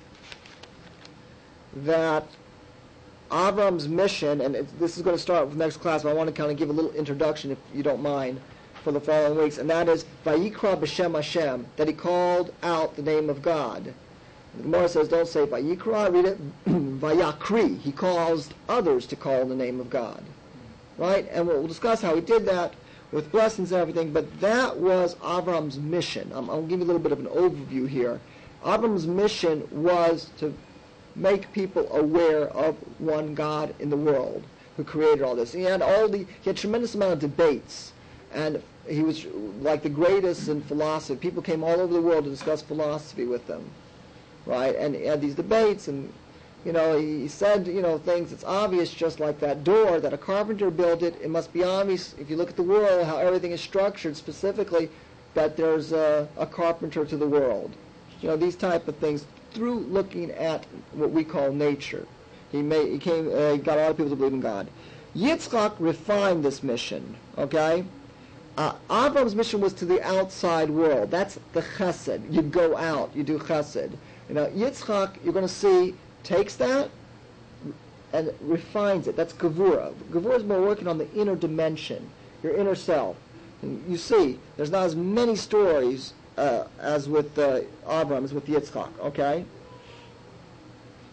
that Avram's mission, and it, this is going to start with the next class, but I want to kind of give a little introduction, if you don't mind, for the following weeks, and that is Vayikra b'Shem Hashem, that he called out the name of God. The Gemara says, don't say Vayikra, read it Vayakri. He caused others to call the name of God. Right? And we'll discuss how he did that with blessings and everything, but that was Avram's mission. I'm, I'll give you a little bit of an overview here. Avram's mission was to make people aware of one God in the world who created all this. He had all the, he had a tremendous amount of debates, and he was like the greatest in philosophy. People came all over the world to discuss philosophy with them, right? And he had these debates, and you know, he said, you know, things, it's obvious just like that door, that a carpenter built it. It must be obvious, if you look at the world, how everything is structured specifically, that there's a, a carpenter to the world. You know, these type of things, through looking at what we call nature. He, made, he came, uh, he got a lot of people to believe in God. Yitzchak refined this mission, okay? Uh, Avram's mission was to the outside world. That's the chesed. You go out, you do chesed. You know, Yitzchak, you're going to see, takes that and refines it. That's Gevura. Gevura is more working on the inner dimension, your inner self. And you see, there's not as many stories uh, as with uh, Avram, as with Yitzchak, okay?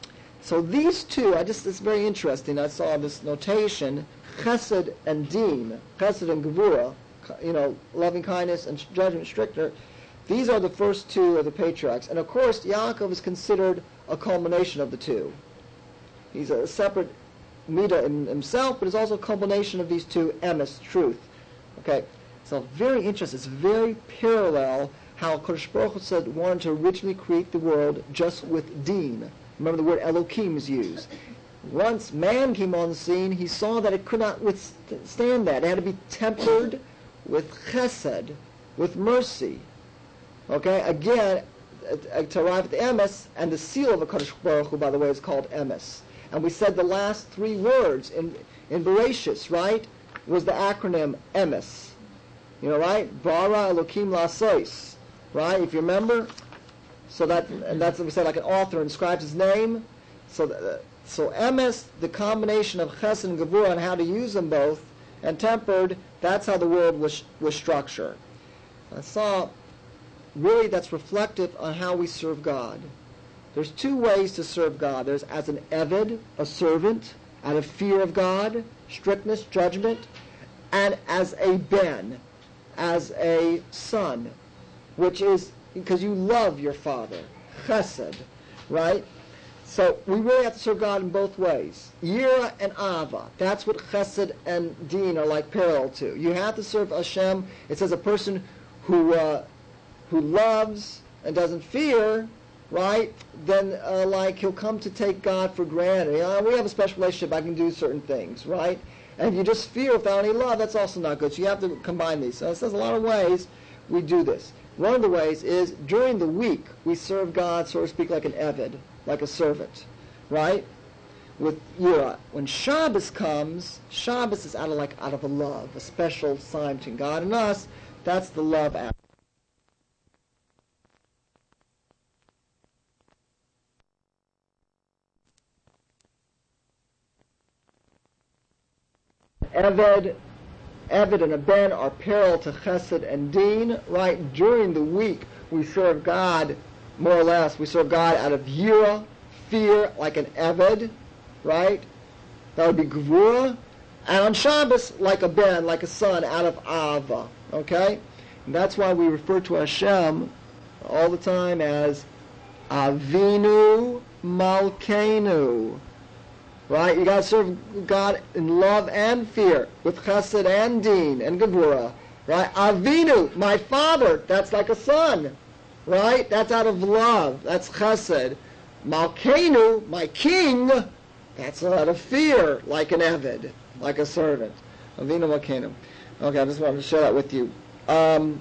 So these two, I just, it's very interesting. I saw this notation, chesed and din, chesed and gevura, you know, loving kindness and judgment stricter. These are the first two of the patriarchs. And of course, Yaakov is considered a culmination of the two. He's a separate midah in himself, but is also a culmination of these two, emes, truth. Okay, so very interesting. It's very parallel how Kodesh Baruch Hu said wanted to originally create the world just with din. Remember the word Elohim is used. Once man came on the scene, he saw that it could not withstand that. It had to be tempered with chesed, with mercy. Okay, again, uh, to arrive at the emes, and the seal of a Kodesh Baruch Hu, by the way, is called emes. And we said the last three words in in Bereshis, right, was the acronym emes. You know, right? Bara Elokim Lasois, right? If you remember, so that and that's what we said, like an author inscribes his name. So, uh, so emes, the combination of chesed and gevurah, and how to use them both, and tempered. That's how the world was was structured. I saw. Really, that's reflective on how we serve God. There's two ways to serve God. There's as an eved, a servant, out of fear of God, strictness, judgment, and as a ben, as a son, which is because you love your father, chesed, right? So we really have to serve God in both ways. Yira and ava. That's what chesed and din are like parallel to. You have to serve Hashem. It says a person who uh, who loves and doesn't fear, right, then uh, like he'll come to take God for granted. You know, we have a special relationship, I can do certain things, right? And if you just fear without any love, that's also not good. So you have to combine these. So it says a lot of ways we do this. One of the ways is during the week we serve God, so to speak, like an eved, like a servant, right? With Yira. When Shabbos comes, Shabbos is out of like out of a love, a special sign between God and us. That's the love act. Eved, Eved and a Ben are parallel to Chesed and Din, right? During the week, we serve God, more or less, we serve God out of Yira, fear, like an Eved, right? That would be Gevurah. And on Shabbos, like a Ben, like a son, out of Ava, okay? And that's why we refer to Hashem all the time as Avinu Malkeinu. Right? You got to serve God in love and fear, with chesed and din and gevurah. Right? Avinu, my father, that's like a son. Right? That's out of love. That's chesed. Malkeinu, my king, that's out of fear, like an eved, like a servant. Avinu Malkeinu. Okay, I just wanted to share that with you. Um,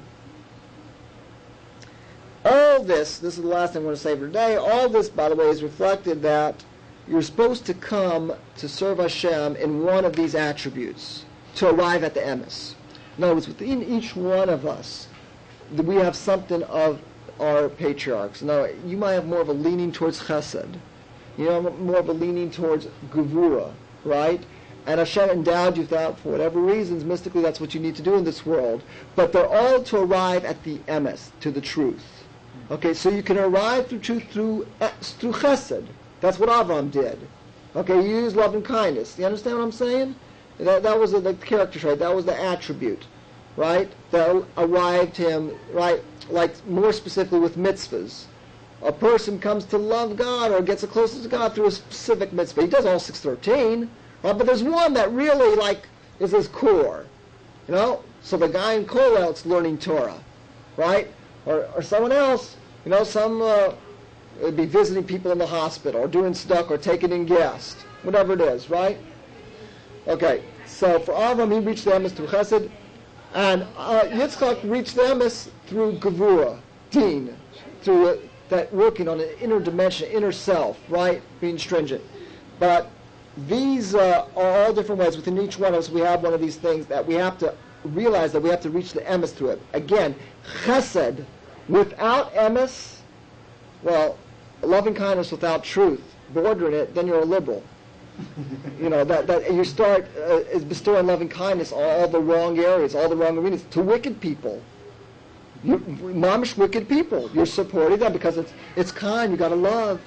all this, this is the last thing I want to say for today, all this, by the way, is reflected that you're supposed to come to serve Hashem in one of these attributes to arrive at the emes. In other words, within each one of us, we have something of our patriarchs. Now, you might have more of a leaning towards chesed, you know, more of a leaning towards gevurah, right? And Hashem endowed you with that for whatever reasons. Mystically, that's what you need to do in this world. But they're all to arrive at the emes, to the truth. Okay, so you can arrive through truth through through chesed. That's what Avram did. Okay, he used love and kindness. You understand what I'm saying? That, that was the, the character trait. That was the attribute, right? That arrived him, right? Like more specifically with mitzvahs. A person comes to love God or gets closest to God through a specific mitzvah. He does all six thirteen, right? But there's one that really like is his core, you know? So the guy in Kollel's learning Torah, right? Or, or someone else, you know, some... Uh, It'd be visiting people in the hospital, or doing stuff, or taking in guests, whatever it is, right? Okay, so for Avram, he reached the emes through Chesed, and uh, Yitzchak reached the emes through Gevurah, Din, through uh, that working on an inner dimension, inner self, right? Being stringent. But these uh, are all different ways. Within each one of us, we have one of these things that we have to realize that we have to reach the emes through it. Again, Chesed without emes, well, loving kindness without truth, bordering it, then you're a liberal. You know, that, that you start uh, is bestowing loving kindness on all the wrong areas, all the wrong arenas, to wicked people. You, mamish wicked people. You're supporting them because it's it's kind, you gotta love.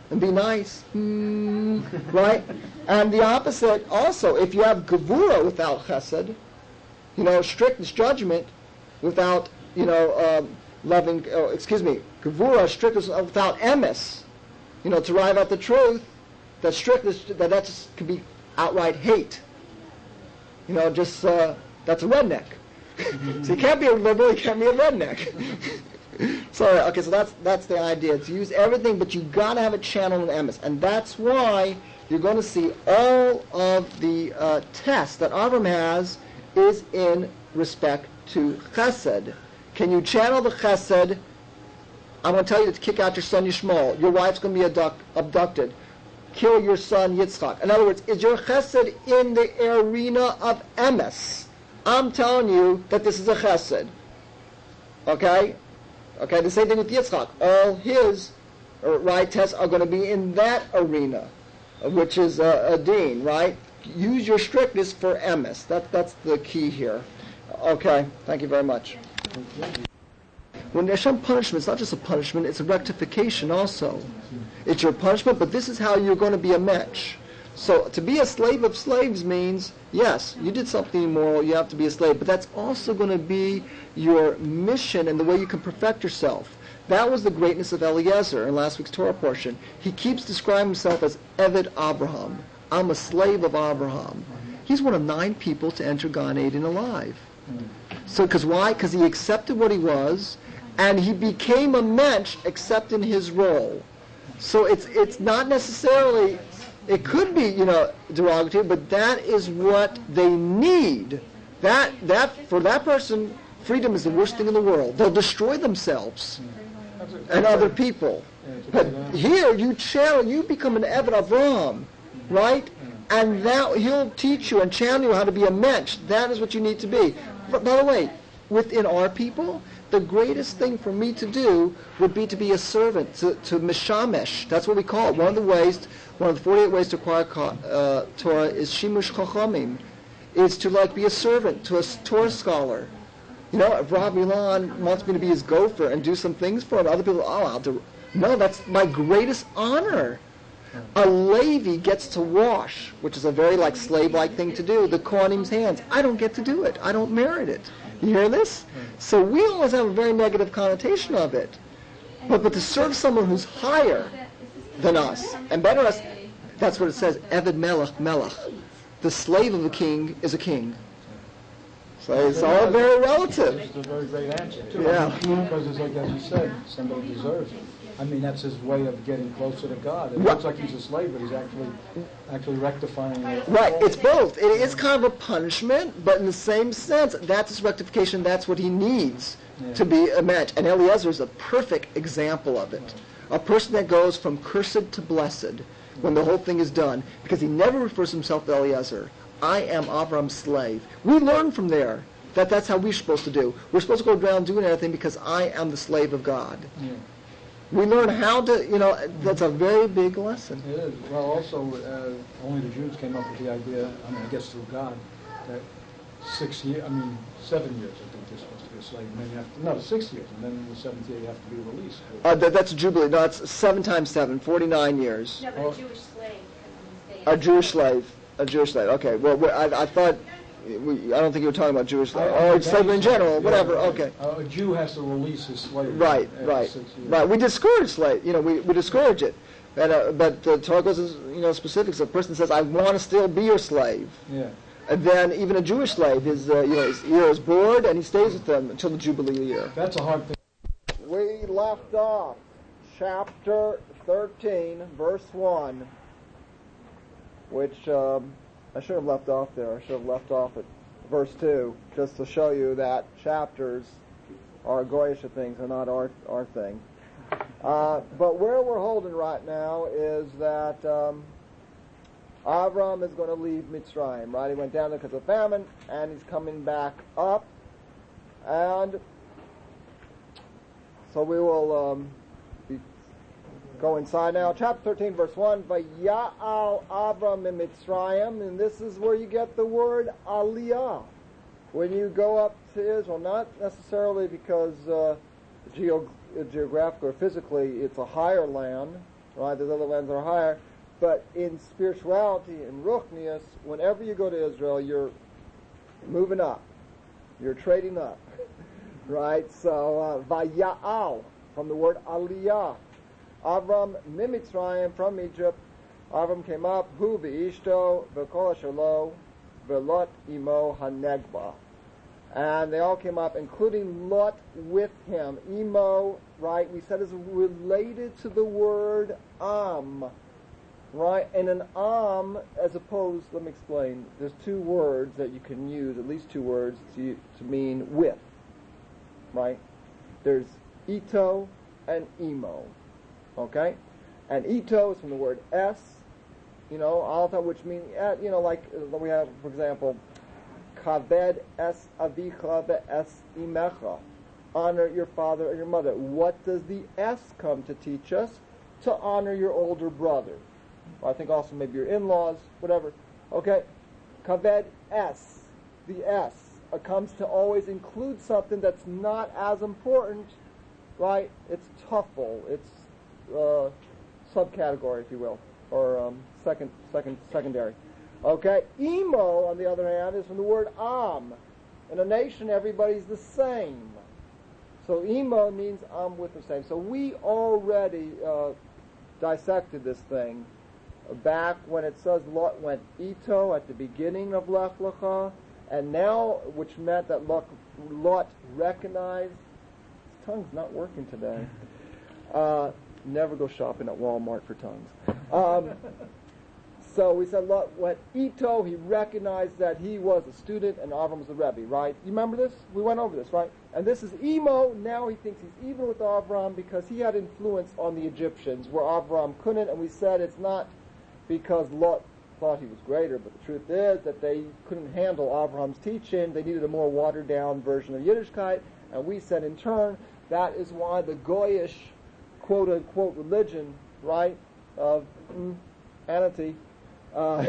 and be nice, mm, right? And the opposite also, if you have gevura without chesed, you know, strictness, judgment, without, you know, um, loving, oh, excuse me, gevura, strictness without emes, you know, to arrive at the truth, that strictness, that that just could be outright hate. You know, just, uh, that's a redneck. So you can't be a liberal, you can't be a redneck. Sorry, okay, so that's that's the idea. To use everything, but you got to have a channel in emes. And that's why you're going to see all of the uh, tests that Avram has is in respect to chesed. Can you channel the chesed? I'm going to tell you to kick out your son Yishmael. Your wife's going to be abduct, abducted. Kill your son Yitzchak. In other words, is your chesed in the arena of emes? I'm telling you that this is a chesed. Okay? Okay, the same thing with Yitzchak. All his uh, right tests are going to be in that arena, uh, which is uh, a din, right? Use your strictness for emes. That, that's the key here. Okay, thank you very much. When Hashem punishment, it's not just a punishment, it's a rectification also. It's your punishment, but this is how you're going to be a mensch. So to be a slave of slaves means, yes, you did something immoral, you have to be a slave, but that's also going to be your mission and the way you can perfect yourself. That was the greatness of Eliezer in last week's Torah portion. He keeps describing himself as Eved Abraham. I'm a slave of Abraham. He's one of nine people to enter Gan Eden alive. So, because why? Because he accepted what he was, and he became a mensch accepting his role. So it's it's not necessarily, it could be, you know, derogatory, but that is what they need. That that for that person, freedom is the worst thing in the world. They'll destroy themselves and other people. But here you channel, you become an Eved Avraham, right? And that he'll teach you and channel you how to be a mensch. That is what you need to be. But by the way, within our people, the greatest thing for me to do would be to be a servant, to, to mishamesh. That's what we call it. One of the ways, one of the forty-eight ways to acquire uh, Torah is shimush chachamim, is to like be a servant to a Torah scholar. You know, if Rav Milan wants me to be his gopher and do some things for him, other people, oh, I'll do. No, that's my greatest honor. A Levi gets to wash, which is a very like slave-like thing to do, the Kohanim's hands. I don't get to do it. I don't merit it. You hear this? So we always have a very negative connotation of it. But but to serve someone who's higher than us and better us, that's what it says. Eved Melech Melech. The slave of a king is a king. So it's all very relative. It's a very great answer, too. Yeah. Because it's like, as you said, somebody deserves it. I mean, that's his way of getting closer to God. It Right. looks like he's a slave, but he's actually actually rectifying it. Right, it's both. It is kind of a punishment, but in the same sense, that's his rectification. That's what he needs Yeah. to be a match. And Eliezer is a perfect example of it. A person that goes from cursed to blessed when the whole thing is done, because he never refers to himself to Eliezer. I am Avram's slave. We learn from there that that's how we're supposed to do. We're supposed to go around doing everything because I am the slave of God. Yeah. We learn how to, you know, that's a very big lesson. It is. Well, also, uh, only the Jews came up with the idea, I mean, I guess through God, that six years, I mean, seven years, I think you're supposed to be a slave. And then you have to, no, six years, and then in the seventh year you have to be released. Uh, that, that's a jubilee. No, it's seven times seven, forty-nine years. No, but Oh. a Jewish slave can stay. A Jewish slave. A Jewish slave. Okay. Well, we- I, I thought. We, I don't think you were talking about Jewish slave. I- I- Or slavery in general. Yeah, Whatever. right. Okay. Uh, a Jew has to release his slave. Right. after Right. six years. Right. We discourage slave. You know, we, we discourage it. And, uh, but the Torah goes, you know, specifics. A person says, "I want to still be your slave." Yeah. And then even a Jewish slave is, uh, you know, his year is bored, and he stays with them until the jubilee year. That's a hard thing. We left off chapter thirteen, verse one, which um, I should have left off there. I should have left off at verse two, just to show you that chapters are Goyish things and not our, our thing. Uh, but where we're holding right now is that um, Avram is going to leave Mitzrayim, right? He went down there because of famine, and he's coming back up. And so we will um, be, go inside now. Chapter thirteen, verse one. Vaya'al Avram in Mitzrayim, and this is where you get the word Aliyah. When you go up to Israel, not necessarily because uh, geo- geographically or physically it's a higher land right? There's other lands that are higher. But in spirituality, in Ruchnius, whenever you go to Israel, you're moving up. You're trading up, right? So, uh, Vaya'al, from the word Aliyah. Avram Mimitzrayim, from Egypt. Avram came up, Hu v'ishto v'kol ashalo v'lot imo hanegba. And they all came up, including Lot with him. Imo, right, we said is related to the word Am. Right, and an am, as opposed, let me explain, there's two words that you can use, at least two words, to, to mean with, right? There's ito and emo, okay? And ito is from the word es, you know, alta, which means, you know, like we have, for example, kaved es avicha es imecha, honor your father and your mother. What does the es come to teach us? To honor your older brother. I think also maybe your in-laws, whatever. Okay, kaved s, the s uh, comes to always include something that's not as important, right? It's tuffle, it's uh, subcategory, if you will, or um, second, second, secondary. Okay, emo, on the other hand, is from the word am. In a nation, everybody's the same. So emo means I'm with the same. So we already uh, dissected this thing back when it says Lot went ito at the beginning of Lech Lecha, and now, which meant that Lot, Lot recognized, his tongue's not working today. Uh, never go shopping at Walmart for tongues. Um, so we said Lot went ito, he recognized that he was a student and Avram was the Rebbe, right? You remember this? We went over this, right? And this is emo, now he thinks he's even with Avram because he had influence on the Egyptians where Avram couldn't, and we said it's not because Lot thought he was greater, but the truth is that they couldn't handle Avram's teaching. They needed a more watered-down version of Yiddishkeit, and we said in turn that is why the Goyish quote-unquote religion, right, of mm, Anati, uh,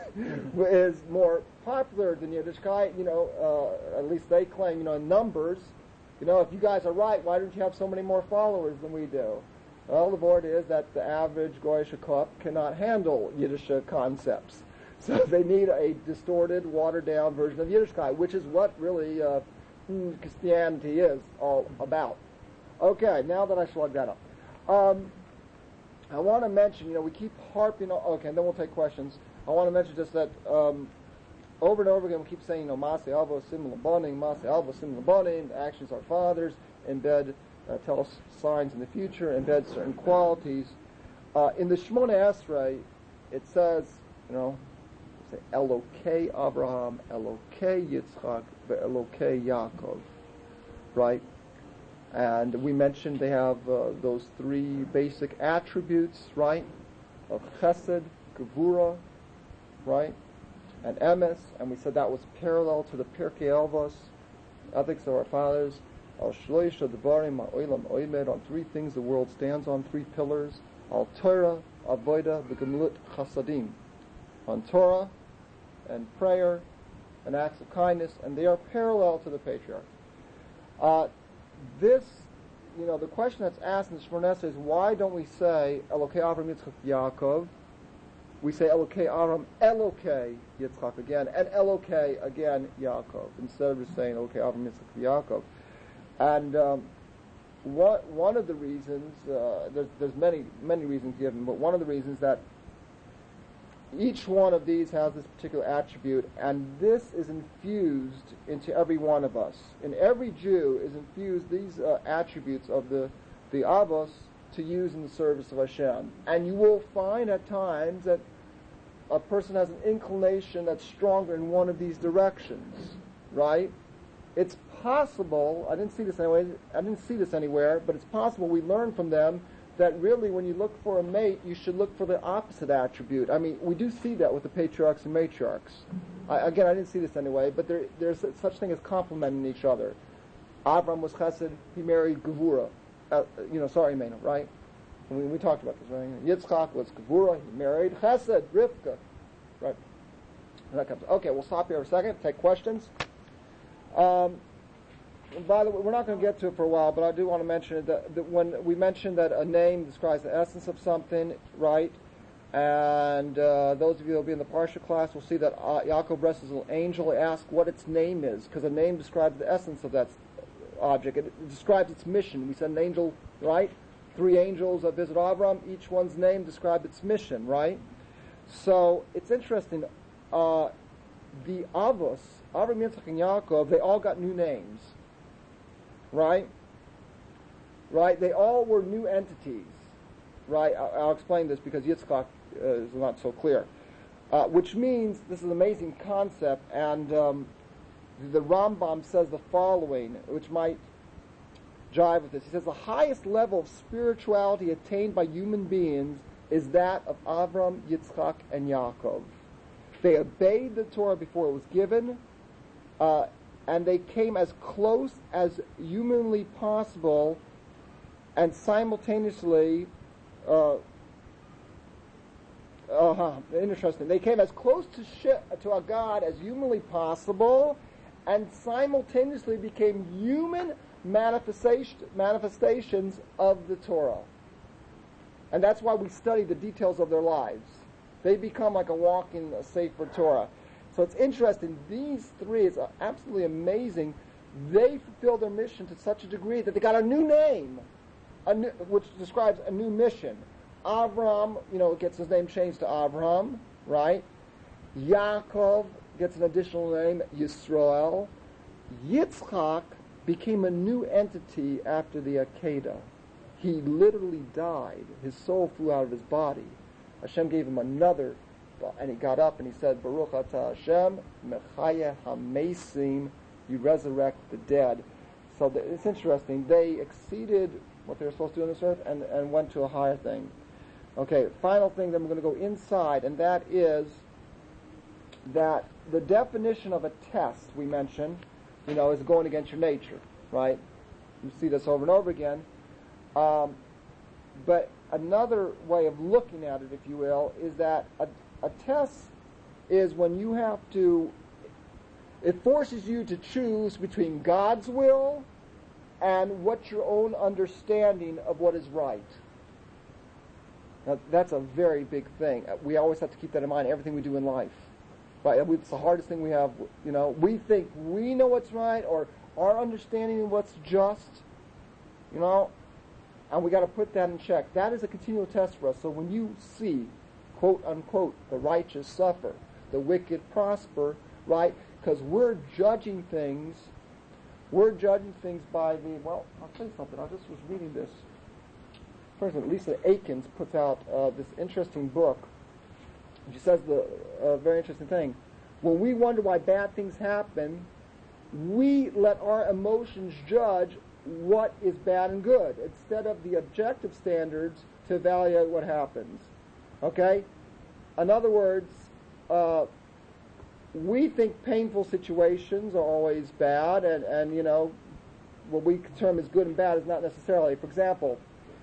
is more popular than Yiddishkeit. You know, uh, at least they claim, you know, in numbers. You know, if you guys are right, why don't you have so many more followers than we do? Well, the word is that the average Goyish Kop cannot handle Yiddish concepts. So they need a distorted, watered-down version of Yiddishkeit, which is what really uh, Christianity is all about. Okay, now that I slugged that up. Um, I want to mention, you know, we keep harping on, okay, and then we'll take questions. I want to mention just that um, over and over again we keep saying, you know, Maseh Alvo Sim Labonim, Maseh Alvo Sim Labonim, the actions are fathers, embed Uh, tell us signs in the future, embed certain qualities. Uh, in the Shemona Esrei, it says, you know, say Elokei Abraham, Elokei Yitzchak, Elokei Yaakov, right? And we mentioned they have uh, those three basic attributes, right? Of Chesed, Gevura, right? And Emes, and we said that was parallel to the Pirkei Avos, ethics of our fathers. Al shloisha devarim ha'olam oimed, on three things the world stands on, three pillars. Al Torah, avoda, v'gemilut chasadim, on Torah and prayer and acts of kindness, and they are parallel to the patriarch. Uh, this, you know, the question that's asked in the Shemona Esrei is why don't we say Elokei Avram Yitzchak Yaakov? We say Elokei Avram Elokei Yitzchak again, and Elokei again Yaakov, instead of just saying Elokei Avram Yitzchak Yaakov. And um, what, one of the reasons, uh, there's, there's many many reasons given, but one of the reasons that each one of these has this particular attribute, and this is infused into every one of us. In every Jew is infused these uh, attributes of the, the Avos to use in the service of Hashem. And you will find at times that a person has an inclination that's stronger in one of these directions, right? It's possible, I didn't see this anyway, I didn't see this anywhere, but it's possible we learn from them that really when you look for a mate, you should look for the opposite attribute. I mean, we do see that with the patriarchs and matriarchs. I, again, I didn't see this anyway, but there, there's such thing as complementing each other. Avram was Chesed, he married Gevura. Uh, you know, sorry, Mena, right? We, we talked about this, right? Yitzchak was Gevura, he married Chesed, Rivka. Right? And that comes. Okay, we'll stop here for a second, take questions. Um, by the way, we're not going to get to it for a while, but I do want to mention it, that, that when we mentioned that a name describes the essence of something, right? And uh, those of you who will be in the Parsha class will see that uh, Yaakov blesses an angel, ask what its name is, because a name describes the essence of that object. It, it describes its mission. We said an angel, right? Three angels that visit Avram, each one's name described its mission, right? So it's interesting. Uh, the Avos, Avram, Yitzchak, and Yaakov, they all got new names, right? Right? They all were new entities, right? I'll, I'll explain this because Yitzchak uh, is not so clear. Uh, which means, this is an amazing concept, and um, the Rambam says the following, which might jive with this. He says the highest level of spirituality attained by human beings is that of Avram, Yitzchak, and Yaakov. They obeyed the Torah before it was given, uh, and they came as close as humanly possible, and simultaneously, uh, uh-huh, interesting. They came as close to sh- to a God as humanly possible, and simultaneously became human manifestation, manifestations of the Torah. And that's why we study the details of their lives. They become like a walking Sefer Torah. So it's interesting. These three, it's absolutely amazing. They fulfilled their mission to such a degree that they got a new name, a new, which describes a new mission. Avram, you know, gets his name changed to Avram, right? Yaakov gets an additional name, Yisrael. Yitzchak became a new entity after the Akedah. He literally died. His soul flew out of his body. Hashem gave him another, and he got up and he said, Baruch atah Hashem, mechaya hamesim, you resurrect the dead. So the, it's interesting. They exceeded what they were supposed to do on this earth and, and went to a higher thing. Okay, final thing, then we're going to go inside, and that is that the definition of a test we mentioned, you know, is going against your nature, right? You see this over and over again. Um, but another way of looking at it, if you will, is that a, a test is when you have to, it forces you to choose between God's will and what your own understanding of what is right. Now, that's a very big thing. We always have to keep that in mind, everything we do in life. Right? It's the hardest thing we have, you know. We think we know what's right, or our understanding of what's just, you know, and we got to put that in check. That is a continual test for us. So when you see, quote unquote, the righteous suffer, the wicked prosper, right? Because we're judging things, we're judging things by the, well, I'll tell you something. I just was reading this. For instance, Lisa Aikens puts out uh, this interesting book. She says the uh, very interesting thing. When we wonder why bad things happen, we let our emotions judge what is bad and good instead of the objective standards to evaluate what happens. Okay? In other words, uh, we think painful situations are always bad, and, and you know, what we term as good and bad is not necessarily. For example,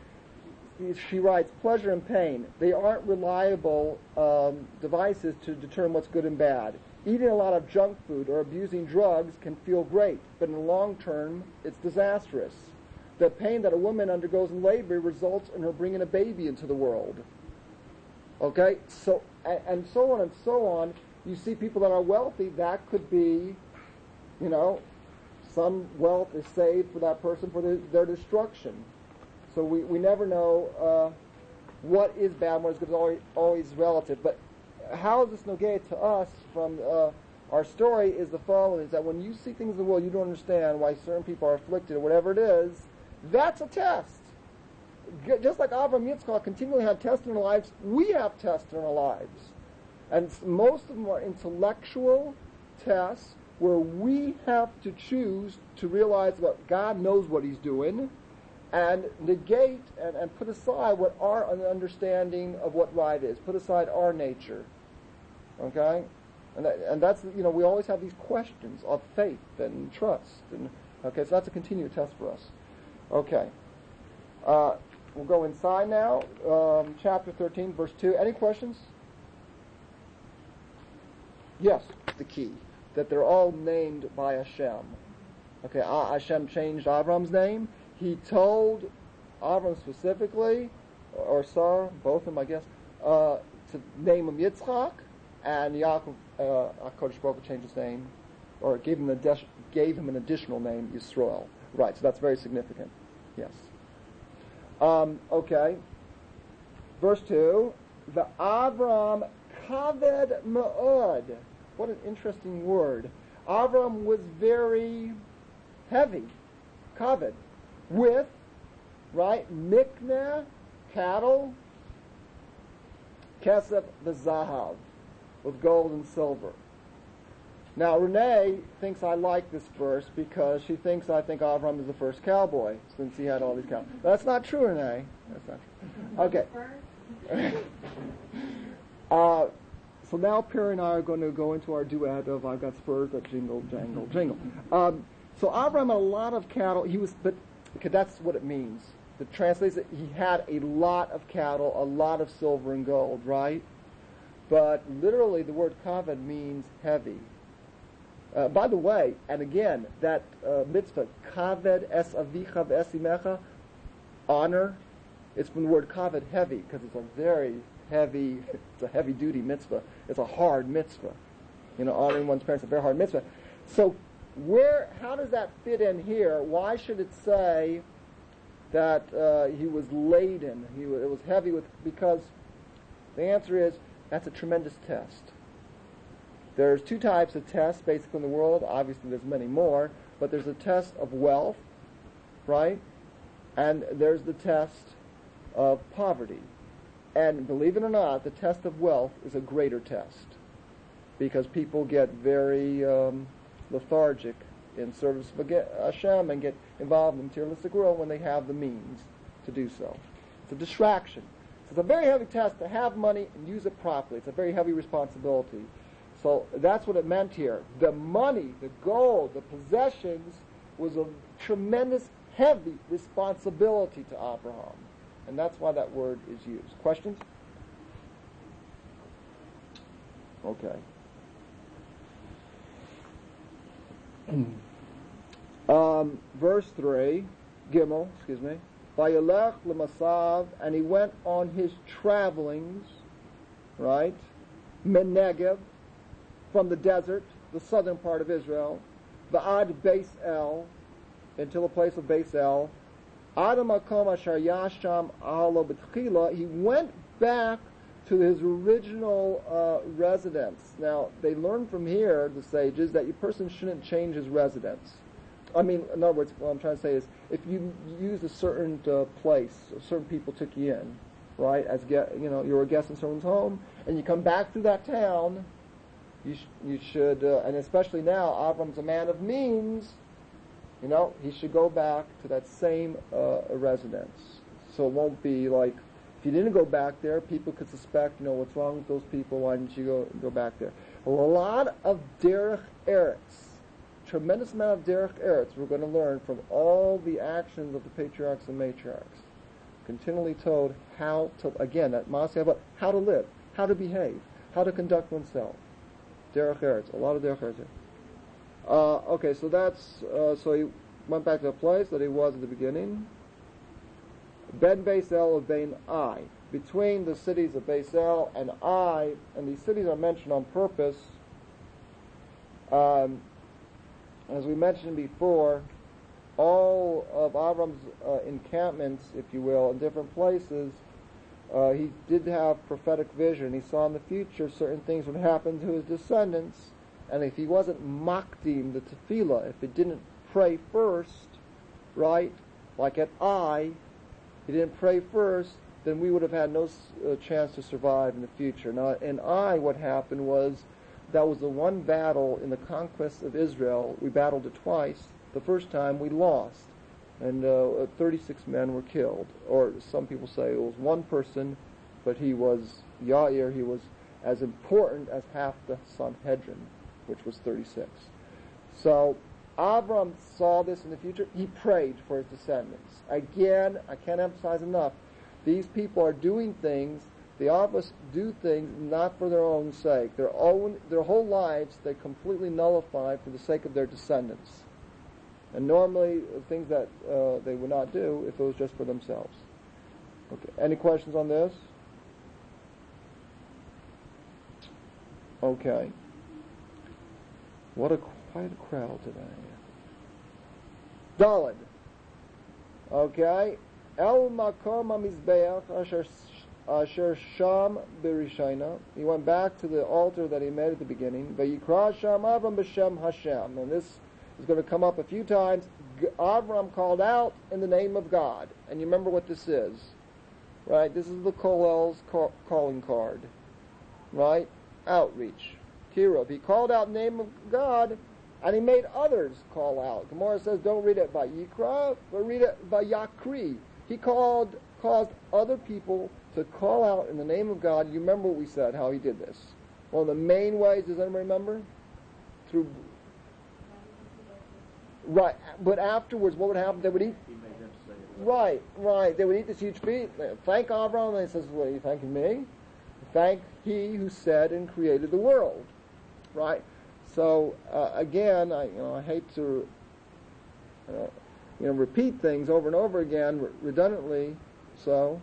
she writes, pleasure and pain, they aren't reliable um, devices to determine what's good and bad. Eating a lot of junk food or abusing drugs can feel great, but in the long term, it's disastrous. The pain that a woman undergoes in labor results in her bringing a baby into the world. Okay? So, and, and so on and so on. You see people that are wealthy, that could be, you know, some wealth is saved for that person for their, their destruction. So we, we never know uh, what is bad and what is good. It's always, always relative. But how is this nogay to us from uh, our story is the following, is that when you see things in the world you don't understand why certain people are afflicted or whatever it is, that's a test. Just like Avram Yitzchak continually had tests in our lives, we have tests in our lives. And most of them are intellectual tests where we have to choose to realize that God knows what he's doing, and negate and, and put aside what our understanding of what right is. Put aside our nature. Okay? And, that, and that's, you know, we always have these questions of faith and trust. And okay, so that's a continued test for us. Okay. Uh, we'll go inside now. Um, chapter thirteen, verse two. Any questions? Yes, the key. That they're all named by Hashem. Okay, A- Hashem changed Avram's name. He told Avram specifically, or, or Sarah, both of them, I guess, uh, to name him Yitzchak, and Yaakov, uh, HaKadosh Baruch Hu changed his name, or gave him, an gave him an additional name, Yisrael. Right, so that's very significant. Yes. Um, okay. Verse two, the Avram kaved ma'od. What an interesting word. Avram was very heavy, kaved, with, right, mikneh, cattle, kesef, the zahav, with gold and silver. Now, Renee thinks I like this verse because she thinks I think Avram is the first cowboy, since he had all these cows. That's not true, Renee. That's not true. Okay. uh, so now Perry and I are going to go into our duet of I've got spurs that jingle, jangle, jingle. Um, so Avram had a lot of cattle. He was, but okay, that's what it means. The translates it, he had a lot of cattle, a lot of silver and gold, right? But literally the word kaved means heavy. Uh, by the way, and again, that uh, mitzvah, kaved es avicha v'esimecha, honor, it's from the word kaved, heavy, because it's a very heavy, it's a heavy-duty mitzvah. It's a hard mitzvah. You know, honoring one's parents is a very hard mitzvah. So where, how does that fit in here? Why should it say that uh, he was laden, he was, it was heavy with, because the answer is, that's a tremendous test. There's two types of tests basically in the world. Obviously there's many more, but there's a test of wealth, right? And there's the test of poverty. And believe it or not, the test of wealth is a greater test because people get very um, lethargic in service of Hashem and get involved in the materialistic world when they have the means to do so. It's a distraction. So it's a very heavy test to have money and use it properly. It's a very heavy responsibility. So that's what it meant here. The money, the gold, the possessions was a tremendous, heavy responsibility to Abraham. And that's why that word is used. Questions? Okay. um, verse three, Gimel, excuse me. Vayelech l'masav, and he went on his travelings, right? Menegev, from the desert, the southern part of Israel, va'ad Beis El, until the place of Beis El, Adam Makom Asher Yasham Ahalo B'Tchila, he went back to his original uh, residence. Now, they learned from here, the sages, that a person shouldn't change his residence. I mean, in other words, what I'm trying to say is, if you use a certain uh, place, certain people took you in, right, as get, you know, you're a guest in someone's home, and you come back to that town, you, sh- you should, uh, and especially now, Avram's a man of means, you know, he should go back to that same uh, residence. So it won't be like, if you didn't go back there, people could suspect, you know, what's wrong with those people, why didn't you go go back there? A lot of derech eretz, tremendous amount of derech eretz we're going to learn from all the actions of the patriarchs and matriarchs. Continually told how to, again, that Maaseh about how to live, how to behave, how to conduct oneself. Derech eretz, a lot of derech eretz. Uh, okay, so that's, uh, so he went back to the place that he was at the beginning. Ben Beis El of Ben Ai. Between the cities of Beis El and Ai, and these cities are mentioned on purpose. Um, as we mentioned before, all of Avram's uh, encampments, if you will, in different places, uh, he did have prophetic vision. He saw in the future certain things would happen to his descendants. And if he wasn't makdim the tefillah, if he didn't pray first, right, like at Ai, he didn't pray first, then we would have had no uh, chance to survive in the future. Now, in Ai, what happened was, that was the one battle in the conquest of Israel. We battled it twice. The first time we lost, and uh, thirty-six men were killed. Or some people say it was one person, but he was, Yair, he was as important as half the Sanhedrin, which was thirty-six. So Avram saw this in the future. He prayed for his descendants. Again, I can't emphasize enough, these people are doing things, they always do things not for their own sake. Their own, their whole lives they completely nullify for the sake of their descendants. And normally, uh, things that uh, they would not do if it was just for themselves. Okay. Any questions on this? Okay. What a quite a crowd today. Daled. Okay. El makom hamizbeach asher asher sham berishayna. He went back to the altar that he made at the beginning. Vayikra sham Avram b'shem Hashem. And this is going to come up a few times. Avram called out in the name of God. And you remember what this is, right? This is the Kollel's call, calling card, right? Outreach. Kirov. He called out in the name of God, and he made others call out. Gemara says, don't read it by Yikra, but read it by Yakri. He called, caused other people to call out in the name of God. You remember what we said, how he did this. One of the main ways, does anyone remember? Through... Right, but afterwards, what would happen? They would eat... He made them say it. Right, right. They would eat this huge feast. Thank Avram, and he says, well, are you thanking me? Thank he who said and created the world. Right? So, uh, again, I, you know, I hate to, uh, you know, repeat things over and over again, re- redundantly, so.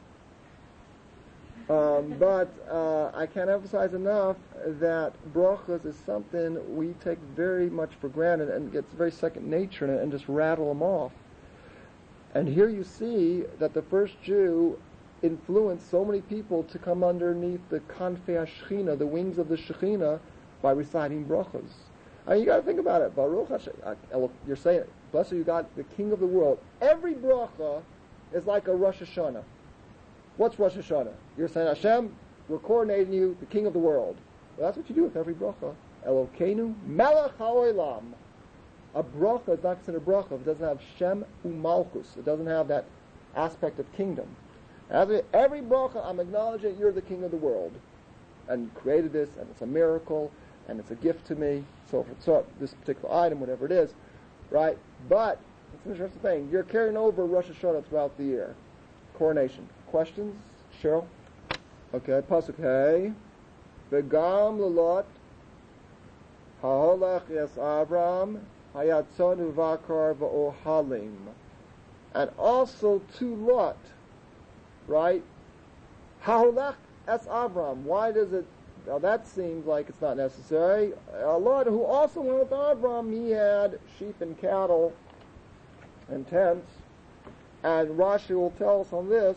Um, but uh, I can't emphasize enough that brachas is something we take very much for granted and gets very second nature in it and just rattle them off. And here you see that the first Jew influenced so many people to come underneath the kanfei Shechina, the wings of the Shechina, by reciting brachas. I mean, you got to think about it. Baruch Hashem, you're saying, blessed you God, the King of the world. Every bracha is like a Rosh Hashanah. What's Rosh Hashanah? You're saying, Hashem, we're coordinating you, the King of the world. Well, that's what you do with every bracha. Elokeinu melech haolam. A bracha is not considered a bracha if it doesn't have Shem umalchus. It doesn't have that aspect of kingdom. As every bracha, I'm acknowledging you're the King of the world, and you created this, and it's a miracle, and it's a gift to me, so forth. So this particular item, whatever it is, right? But it's an interesting thing. You're carrying over Rosh Hashanah throughout the year. Coronation. Questions, Cheryl? Okay. Pasuk Hey. V'gam lelot ha'olach yes Avram hayatzon uvakar va'ohalim. And also to Lot, right? Ha'olach es Avram. Why does it? Now that seems like it's not necessary. A Lot who also went with Avram, he had sheep and cattle and tents. And Rashi will tell us on this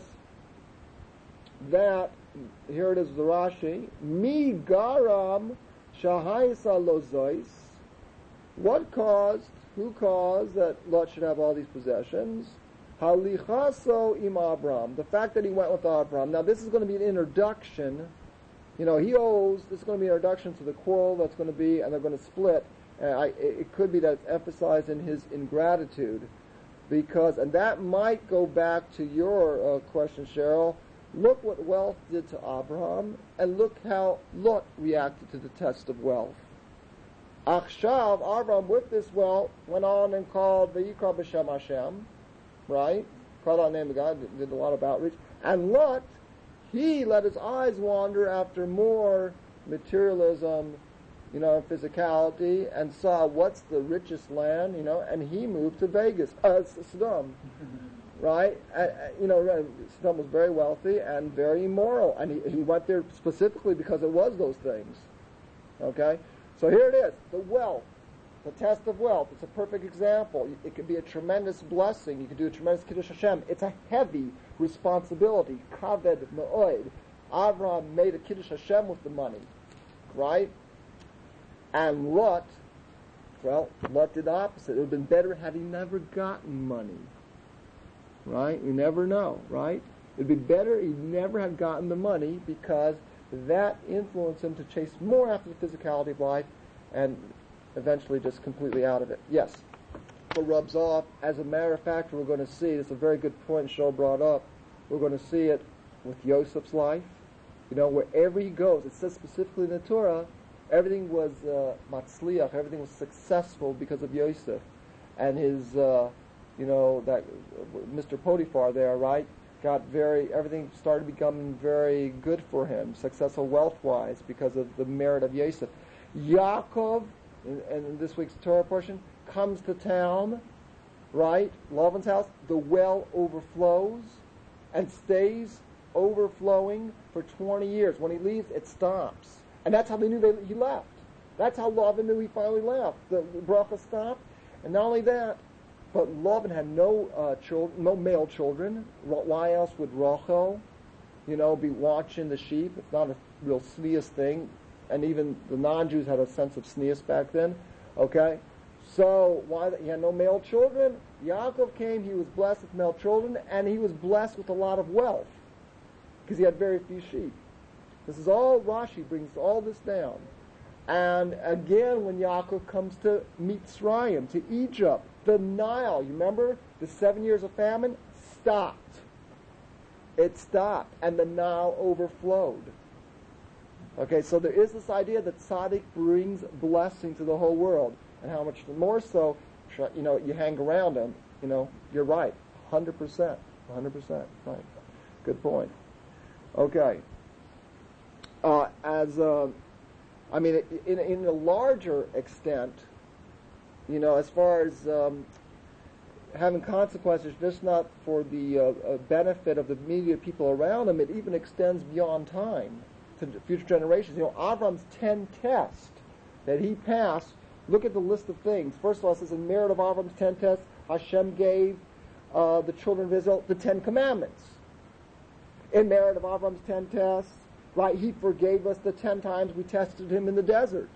that, here it is, the Rashi, Mi garam shahaisa lozois. What caused, who caused that Lot should have all these possessions? Halichaso im Abram. The fact that he went with Abram. Now this is going to be an introduction. You know, he owes, this is going to be an introduction to the quarrel that's going to be, and they're going to split. And I, it could be that it's emphasized in his ingratitude. Because, and that might go back to your uh, question, Cheryl. Look what wealth did to Abraham, and look how Lot reacted to the test of wealth. Achshav, Abraham, with this wealth, went on and called Vayikra b'shem Hashem, right? Called out the name of God, did, did a lot of outreach. And Lot, he let his eyes wander after more materialism, you know, physicality, and saw what's the richest land, you know, and he moved to Vegas, uh, Sodom, right? Uh, you know, Sodom was very wealthy and very immoral, and he, he went there specifically because it was those things, okay? So here it is, the wealth, the test of wealth. It's a perfect example. It could be a tremendous blessing. You could do a tremendous Kiddush Hashem. It's a heavy responsibility, kaved me'oid. Avram made a Kiddush Hashem with the money, right? And Lot, well, Lot did the opposite. It would have been better had he never gotten money. Right? We never know, right? It would be better he never had gotten the money because that influenced him to chase more after the physicality of life and eventually just completely out of it. Yes. It rubs off. As a matter of fact, we're going to see, it's a very good point Cheryl brought up, we're going to see it with Yosef's life. You know, wherever he goes, it says specifically in the Torah, everything was uh, matzliach, everything was successful because of Yosef. And his, uh, you know, that uh, Mister Potiphar there, right, got very, everything started becoming very good for him, successful wealth-wise because of the merit of Yosef. Yaakov, and in this week's Torah portion, comes to town, right? Lavan's house, the well overflows and stays overflowing for twenty years. When he leaves, it stops. And that's how they knew they, he left. That's how Lavan knew he finally left. The bracha stopped. And not only that, but Lavan had no uh, children, no male children. Why else would Rachel, you know, be watching the sheep? It's not a real sneeze thing. And even the non-Jews had a sense of sneeze back then. Okay? So, why he had no male children? Yaakov came, he was blessed with male children, and he was blessed with a lot of wealth. Because he had very few sheep. This is all, Rashi brings all this down. And again, when Yaakov comes to Mitzrayim, to Egypt, the Nile, you remember? The seven years of famine stopped. It stopped, and the Nile overflowed. Okay, so there is this idea that tzaddik brings blessing to the whole world. And how much more so, you know, you hang around him, you know, you're right. one hundred percent. one hundred percent. Right. Good point. Okay. Uh, as, uh, I mean, in, in a larger extent, you know, as far as um, having consequences just not for the uh, uh, benefit of the immediate people around him, it even extends beyond time to future generations. You know, Avram's ten tests that he passed, look at the list of things. First of all, it says in merit of Avram's ten tests, Hashem gave uh, the children of Israel the Ten Commandments. In merit of Avram's ten tests, right, he forgave us the ten times we tested him in the desert.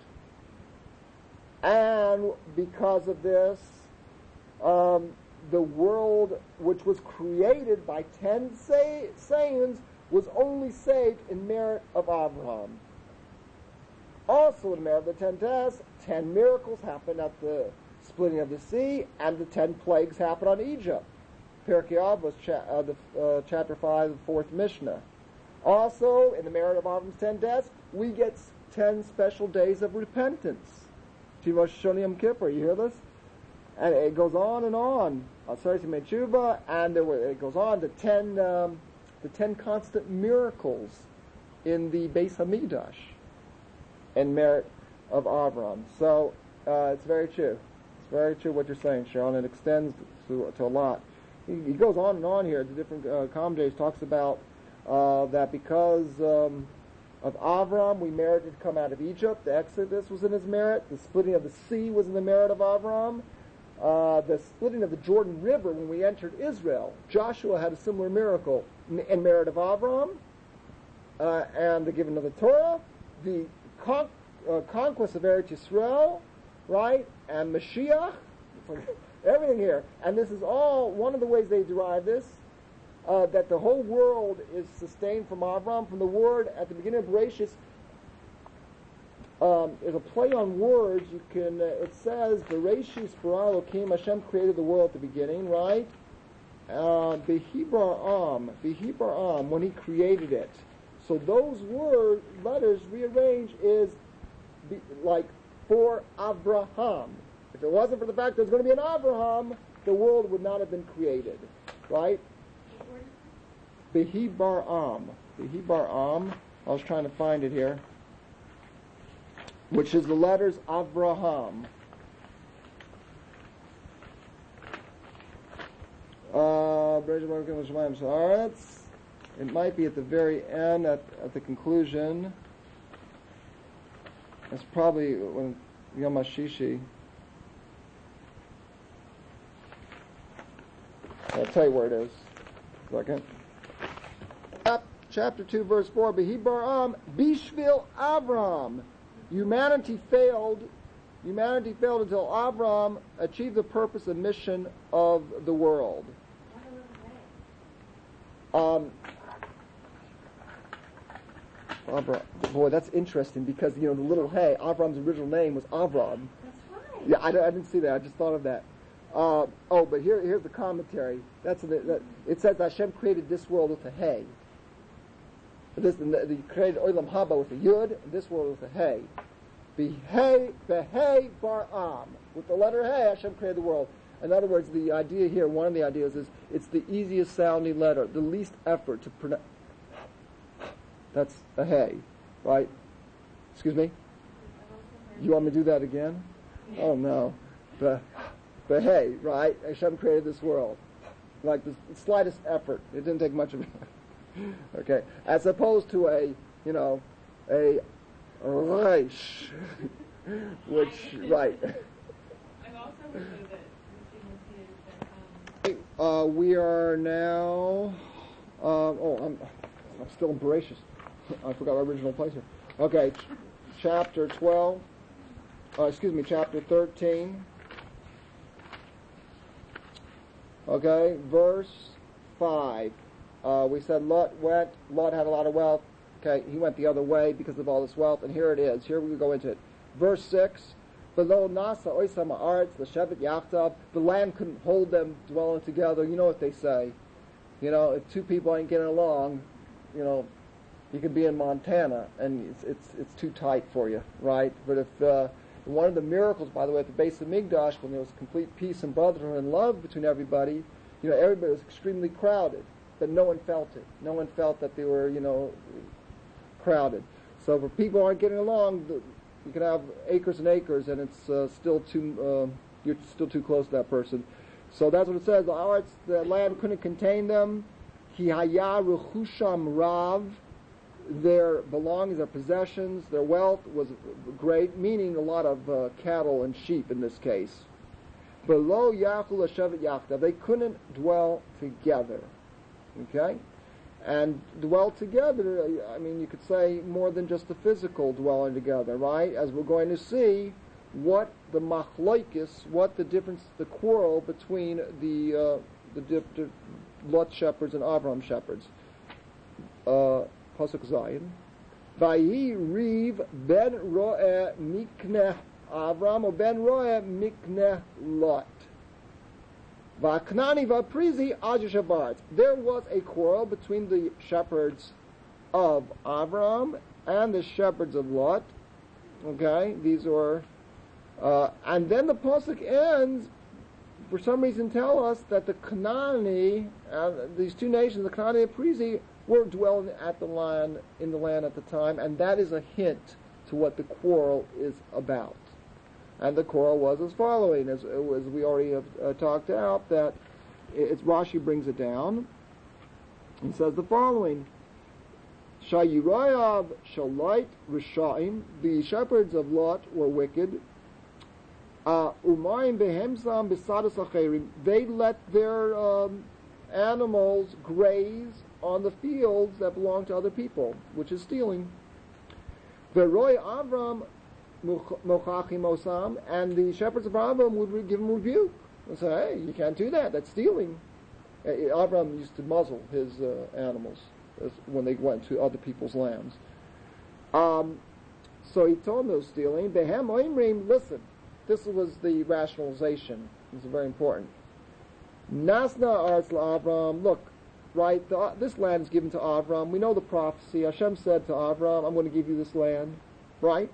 And because of this, um, the world which was created by ten say- sayings was only saved in merit of Abraham. Also in merit of the ten tests, ten miracles happened at the splitting of the sea, and the ten plagues happened on Egypt. Pirkei Av was cha- uh, the, uh, chapter five, the fourth Mishnah. Also, in the merit of Avram's ten tests, we get ten special days of repentance. Rosh Hashanah Yom Kippur, you hear this? And it goes on and on. Aseret Yemei Tshuva, and there were, it goes on to ten, um, the ten constant miracles in the Beis Hamikdash in merit of Avram. So uh, it's very true. It's very true what you're saying, Sharon. It extends to, to a lot. He, he goes on and on here. The different uh, commentators talks about uh, that because um, of Avram, we merited to come out of Egypt. The Exodus was in his merit. The splitting of the sea was in the merit of Avram. Uh, the splitting of the Jordan River when we entered Israel, Joshua had a similar miracle in, in merit of Avram, uh, and the giving of the Torah, the con- uh, conquest of Eretz Yisrael, right, and Mashiach, everything here. And this is all one of the ways they derive this, uh, that the whole world is sustained from Avram, from the word at the beginning of Bereshit. Um, there's a play on words. You can. Uh, it says, "Bereshis bara Elokim." Hashem created the world at the beginning, right? Behibar Am, Behibar Am, when He created it. So those word letters rearranged is be, like for Abraham. If it wasn't for the fact there's going to be an Abraham, the world would not have been created, right? Behibar Am, Behibar Am. I was trying to find it here. Which is the letters Avraham. Uh, it might be at the very end, at, at the conclusion. It's probably when Yom HaShishi. I'll tell you where it is. Second. Chapter two, verse four. Behibar Am, Bishvil Avram. Humanity failed. Humanity failed until Avram achieved the purpose and mission of the world. Um, Avram, boy, that's interesting because you know the little hey, Avram's original name was Avram. That's right. Yeah, I, I didn't see that. I just thought of that. Uh, oh, but here, here's the commentary. That's the, that, it says Hashem created this world with a hey. This, the, the created Olam Haba with a yud, and this world with a hey. Behei, behei bar am. With the letter hey, Hashem created the world. In other words, the idea here, one of the ideas is, it's the easiest sounding letter, the least effort to pronounce. That's a hey, right? Excuse me? You want me to do that again? Oh no. The, But hey, right? Hashem created this world. Like the slightest effort. It didn't take much of it. Okay. As opposed to a, you know, a Reish. Which, right. I've also heard that the students here that, um, Uh, we are now, um, oh, I'm, I'm still in Bereshit. I forgot our original place here. Okay, ch- chapter twelve, uh, excuse me, chapter thirteen. Okay, verse five. Uh, we said Lot went, Lot had a lot of wealth. Okay, he went the other way because of all this wealth, and here it is. Here we go into it. Verse six. Below Nasa Oisam Arts, the Shevet Yachtav, the land couldn't hold them dwelling together. You know what they say. You know, if two people ain't getting along, you know, you could be in Montana and it's it's it's too tight for you, right? But if uh, one of the miracles, by the way, at the base of Migdash, when there was complete peace and brotherhood and love between everybody, you know, everybody was extremely crowded, but no one felt it. No one felt that they were, you know, crowded. So if people aren't getting along, the, you can have acres and acres, and it's uh, still too uh, you're still too close to that person. So that's what it says. The arts, the land couldn't contain them. Ki haya rechusham rav. Their belongings, their possessions, their wealth was great, meaning a lot of uh, cattle and sheep in this case. Below yachul hashevet yachdav, they couldn't dwell together. Okay. And dwell together, I mean, you could say more than just the physical dwelling together, right? As we're going to see, what the machloikis, what the difference, the quarrel between the uh, the, the, the Lot shepherds and Avram shepherds. Uh, Pasuk Zayin. Vayi riv ben ro'eh mikneh Avram or ben ro'eh mikneh Lot. Vaknani vaprizi ajashabarts. There was a quarrel between the shepherds of Avram and the shepherds of Lot. Okay, these are, uh, and then the pasuk ends. For some reason, tell us that the Canaani, uh, these two nations, the Canaani and Perizi, were dwelling at the land in the land at the time, and that is a hint to what the quarrel is about. And the quarrel was as following, as, as we already have uh, talked out, that it's Rashi brings it down. He says the following: Shayirayav Shalait Rishaim, the shepherds of Lot were wicked. Umayim behemsam besadas acherim, they let their um, animals graze on the fields that belong to other people, which is stealing. Veroy Avram mochachim osam, and the shepherds of Avram would re- give him rebuke and say, "Hey, you can't do that. That's stealing." Uh, Avram used to muzzle his uh, animals as, when they went to other people's lands. Um, so he told them they were stealing. Behem oimrim, listen. This was the rationalization. This is very important. Nasna arts Avram. Look, right? The, this land is given to Avram. We know the prophecy. Hashem said to Avram, "I'm going to give you this land." Right?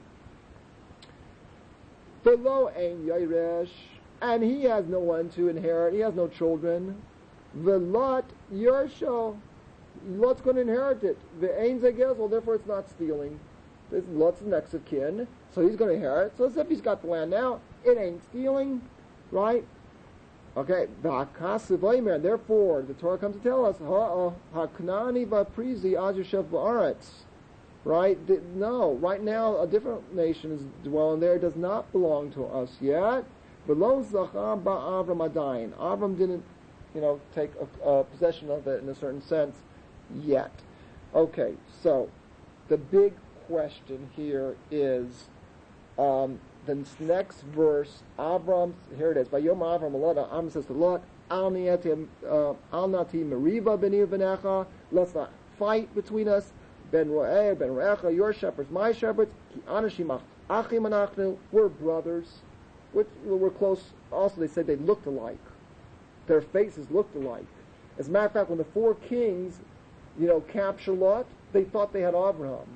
Below ein Yaresh, and he has no one to inherit. He has no children. The Lot Yersho, Lot's going to inherit it. The ein Zegez, well, therefore it's not stealing. This Lot's the next of kin, so he's going to inherit. So as if he's got the land now, it ain't stealing, right? Okay, therefore the Torah comes to tell us, Haknani vaprizi ajushev ba'aretz. Right? No, right now a different nation is dwelling there. It does not belong to us yet. Below Zachar ba'Avram adayin. Avram didn't, you know, take a, a possession of it in a certain sense yet. Okay, so the big question here is um, the next verse. Avram, here it is. Vayom Avram Lot. Avram says to Lot, Al nati meriva b'ni v'necha. Let's not fight between us. Ben Ro'eh, Ben Ro'echa, your shepherds, my shepherds. Ki anashim achim anachnu. We're brothers. We're, we're close. Also, they said they looked alike. Their faces looked alike. As a matter of fact, when the four kings, you know, capture Lot, they thought they had Abraham.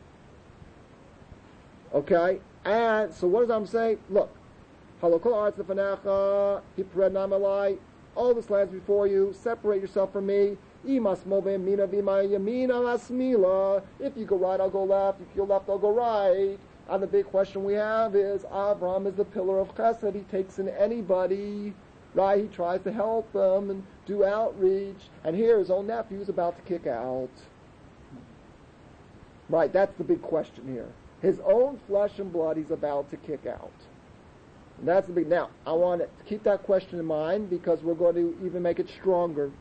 Okay? And so what does I'm saying? Look. Halakol arts lefanecha, hipred namalai, all this land's before you, separate yourself from me. Imas mobim mina v'ima yamina lasmila. If you go right, I'll go left. If you go left, I'll go right. And the big question we have is, Avram is the pillar of chesed. He takes in anybody, right? He tries to help them and do outreach. And here his own nephew is about to kick out. Right, that's the big question here. His own flesh and blood he's about to kick out. And that's the big... Now, I want to keep that question in mind because we're going to even make it stronger.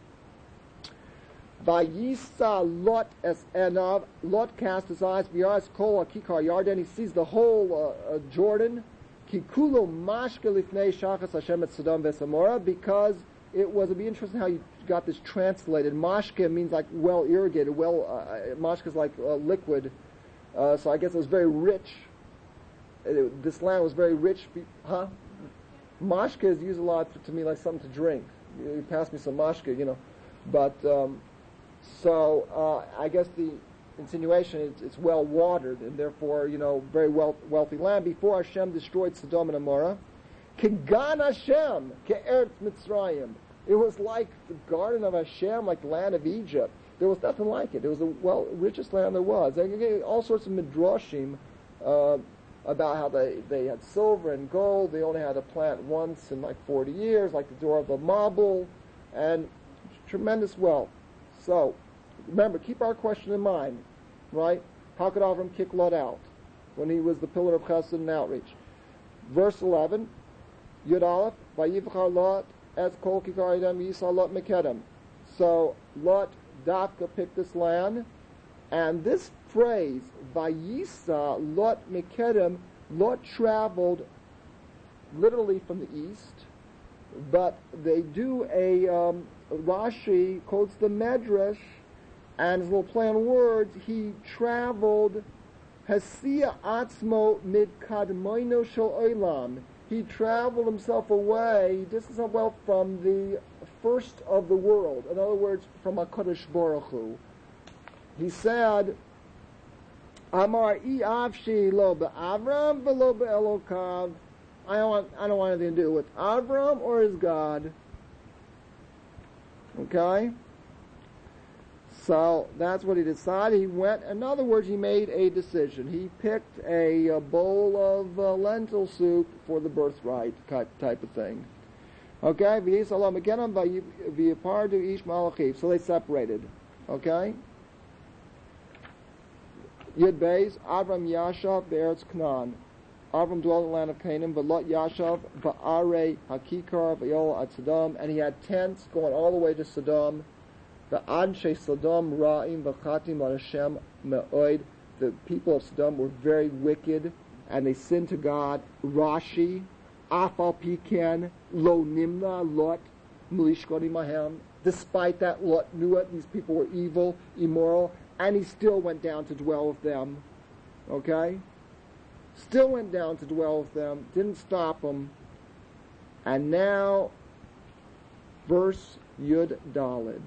Vayisa Lot es enav. Lot cast his eyes beyond kol kikar Yarden. He sees the whole uh, uh, Jordan. Kikulo mashke lifnei shachas Hashem et Sodom v'Samora. Because it was, it'd be interesting how you got this translated. Mashke means like well irrigated. Well, uh, mashke is like uh, liquid. Uh, so I guess it was very rich. It, this land was very rich. Huh? Mashke is used a lot for, to me like something to drink. You, you pass me some mashke, you know. But um, so uh, I guess the insinuation is it's well watered and therefore you know very well, wealthy land. Before Hashem destroyed Sodom and Amorah, Kegan Hashem ke'eretz Mitzrayim. It was like the garden of Hashem, like the land of Egypt. There was nothing like it. It was the well richest land there was. They gave all sorts of midrashim uh, about how they, they had silver and gold. They only had to plant once in like forty years, like the door of the Mabul, and tremendous wealth. So, remember, keep our question in mind, right? How could Avram kick Lot out when he was the pillar of chesed and outreach? Verse eleven, Yud Aleph, Vayivchar Lot as kol kikar Edom Yisrael Lot Mekedem. So, Lot Dafka picked this land, and this phrase, Vayisa Lot Mekedem, Lot traveled literally from the east, but they do a, um, Rashi quotes the Medrash, and his little play on words, he traveled Hasiya Atzmo Mid Kadmoino Shel Olam. He traveled himself away, he distanced himself well from the first of the world. In other words, from HaKadosh Baruch Hu. He said, Amar I Avshi Lo Be'Avram V'Lo Be'Elokav. I don't want, I don't want anything to do with Avram or his God. Okay? So that's what he decided. He went, in other words, he made a decision. He picked a, a bowl of uh, lentil soup for the birthright type, type of thing. Okay? So they separated. Okay? Yud Beis, Avram Yashav Be'eretz Canaan. Avram dwelled in the land of Canaan, but Lot Yashav Ba'arei Hakikar V'yol at Sodom, and he had tents going all the way to Sodom. The Anshe Sodom Ra'im V'chatim Al Hashem Me'oid. The people of Sodom were very wicked, and they sinned to God. Rashi, Afal Piken Lo Nimna Lot Milishkoni Mahem. Despite that, Lot knew it. These people were evil, immoral, and he still went down to dwell with them. Okay? Still went down to dwell with them, didn't stop them. And now, verse Yud Dalid.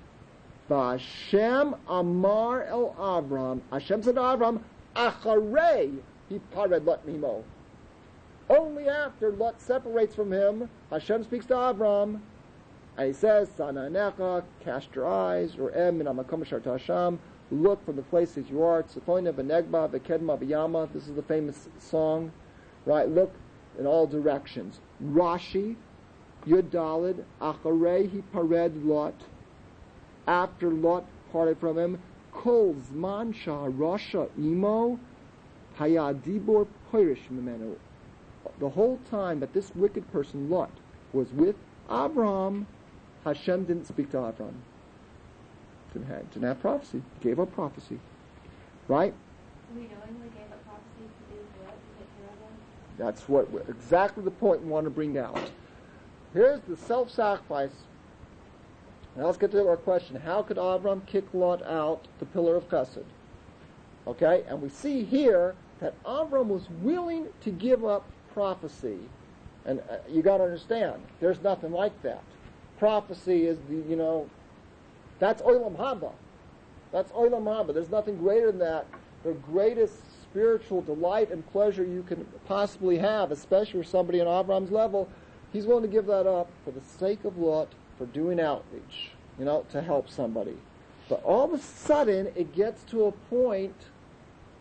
Vashem Amar El Avram. Hashem said to Avram, Acharei Hipared Lot Mimo. Only after Lot separates from him, Hashem speaks to Avram, and he says, Sananecha, cast your eyes, or Em Minamakom Shar Tasham. Look from the places you are. Tzefoina v'negba v'kedma v'yama. This is the famous song, right? Look in all directions. Rashi, Yud Dalid, Acharei Hipared Lot. After Lot parted from him, Kol Zman Shah Rasha Imo Hayadibor Poirish Mimenu. The whole time that this wicked person Lot was with Abraham, Hashem didn't speak to Abraham. Didn't have, didn't have prophecy. Gave up prophecy. Right? So he knowingly gave up prophecy to do what? To take care of them? That's what exactly the point we want to bring out. Here's the self-sacrifice. Now let's get to our question. How could Avram kick Lot out, the pillar of chesed? Okay? And we see here that Avram was willing to give up prophecy. And uh, you got to understand, there's nothing like that. Prophecy is the, you know, that's Olam Haba. That's Olam Haba. There's nothing greater than that. The greatest spiritual delight and pleasure you can possibly have, especially for somebody on Avram's level, he's willing to give that up for the sake of Lot, for doing outreach, you know, to help somebody. But all of a sudden, it gets to a point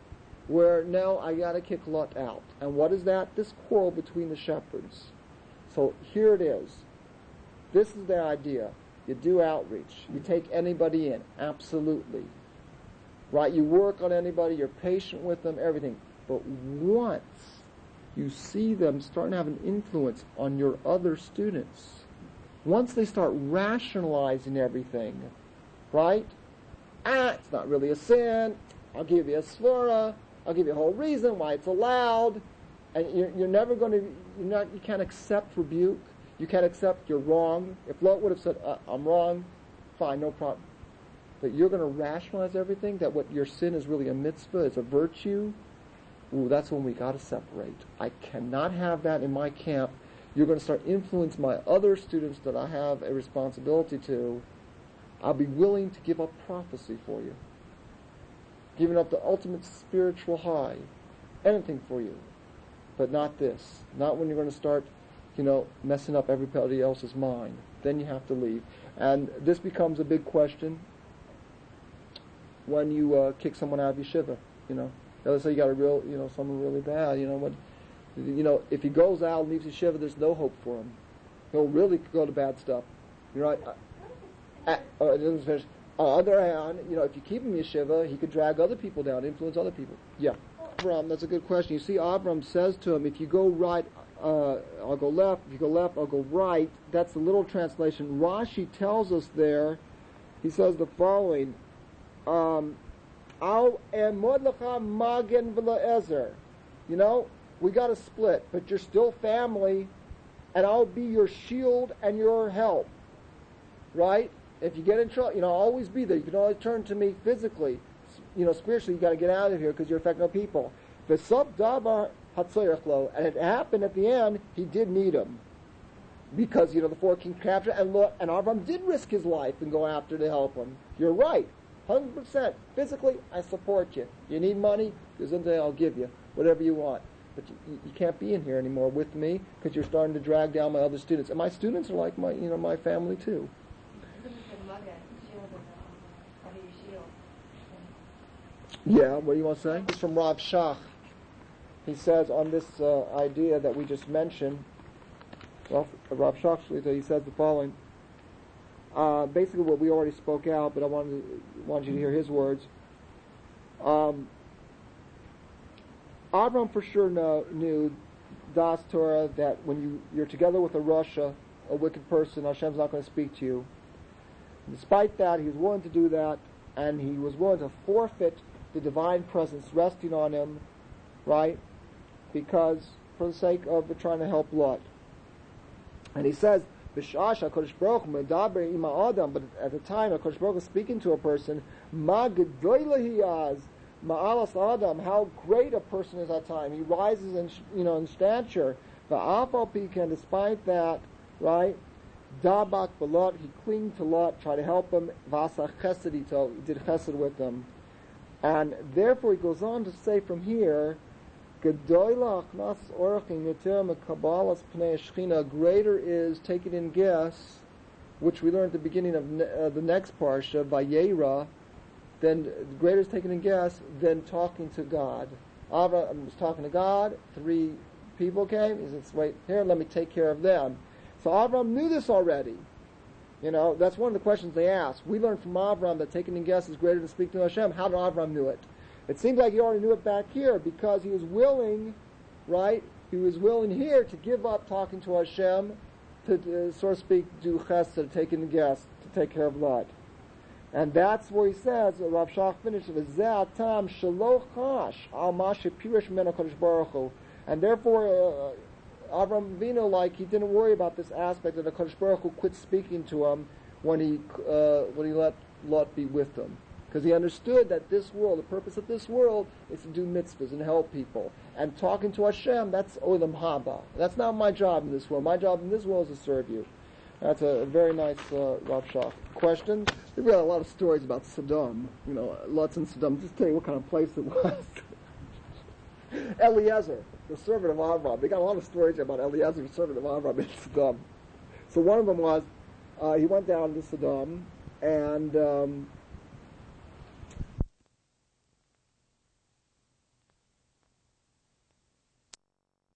where now I got to kick Lot out. And what is that? This quarrel between the shepherds. So here it is. This is the idea. You do outreach. You take anybody in. Absolutely. Right? You work on anybody. You're patient with them, everything. But once you see them starting to have an influence on your other students, once they start rationalizing everything, right? Ah, it's not really a sin. I'll give you a svara. I'll give you a whole reason why it's allowed. And you're, you're never going to, you're not, you can't accept rebuke. You can't accept you're wrong. If Lot would have said, uh, I'm wrong, fine, no problem. But you're going to rationalize everything, that what your sin is really a mitzvah, is a virtue. Ooh, that's when we got to separate. I cannot have that in my camp. You're going to start influencing my other students that I have a responsibility to. I'll be willing to give up prophecy for you. Giving up the ultimate spiritual high. Anything for you. But not this. Not when you're going to start, you know, messing up everybody else's mind. Then you have to leave. And this becomes a big question when you uh, kick someone out of yeshiva, you know. Let's say you got a real, you know, someone really bad, you know, what, you know, if he goes out and leaves yeshiva, there's no hope for him. He'll really go to bad stuff. You know, uh, uh, it doesn't finish. On the other hand, you know, if you keep him yeshiva, he could drag other people down, influence other people. Yeah. Avram, that's a good question. You see, Avram says to him, if you go right, uh, I'll go left. If you go left, I'll go right. That's the little translation. Rashi tells us there, he says the following, um, I'll emod lecha magen v'la'ezer. You know, we got to split, but you're still family, and I'll be your shield and your help. Right? If you get in trouble, you know, I'll always be there. You can always turn to me physically. You know, spiritually, you got to get out of here because you're affecting other people. V'sab davar hatzoyach lo, and it happened at the end. He did need him because you know the four kings captured, and look, and Avram did risk his life and go after to help him. You're right. one hundred percent. Physically, I support you. You need money? Gesundheit, I'll give you. Whatever you want. But you, you can't be in here anymore with me because you're starting to drag down my other students. And my students are like my, you know, my family too. Yeah, what do you want to say? It's from Rav Shach. He says on this uh, idea that we just mentioned, well, Rav Shach, he says the following. Uh, basically what we already spoke out, but I wanted to, wanted you to hear his words. Um, Avram for sure know, knew, Das Torah, that when you, you're together with a Rasha, a wicked person, Hashem's not going to speak to you. Despite that, he was willing to do that, and he was willing to forfeit the divine presence resting on him, right? Because, for the sake of the trying to help Lot. And he says, B'shasha HaKadosh Baruch Hu medaber ima adam, but at the time HaKadosh Baruch Hu is speaking to a person, ma gedola hiyaz, ma'alas adam, how great a person is at that time. He rises in, you know, in stature. V'af al pikan, despite that, right? Dabak b'Lot, he clinged to Lot, tried to help him. V'asa chesed ito, he did chesed with him. And therefore he goes on to say from here, Gedoyla achnas orachim yoter mekabalas pnei shechina, greater is taking in guess, which we learned at the beginning of ne- uh, the next parsha, Vayera, then greater is taking in guess than talking to God. Avram was talking to God, three people came, he says, wait, here, let me take care of them. So Avram knew this already. You know, that's one of the questions they asked. We learned from Avram that taking in guess is greater than speaking to Hashem. How did Avram knew it? It seems like he already knew it back here because he was willing, right? He was willing here to give up talking to Hashem, to, uh, so to speak, do chesed, to take in guess, to take care of Lot. And that's where he says, Rav Shach finished with, Zeh atam shelo chash al ma shepirish mimeno HaKadosh Baruch Hu. And therefore, uh, Avram Avinu, like, he didn't worry about this aspect that the HaKadosh Baruch Hu quit speaking to him when he uh, when he let Lot be with him. Because he understood that this world, the purpose of this world, is to do mitzvahs and help people. And talking to Hashem, that's olam haba. That's not my job in this world. My job in this world is to serve you. That's a, a very nice uh, Rav Shach question. We've got a lot of stories about Sodom. You know, lots in Sodom. Just tell you what kind of place it was. Eliezer, the servant of Avram. They got a lot of stories about Eliezer, the servant of Avram in Sodom. So one of them was, uh, he went down to Sodom, and um,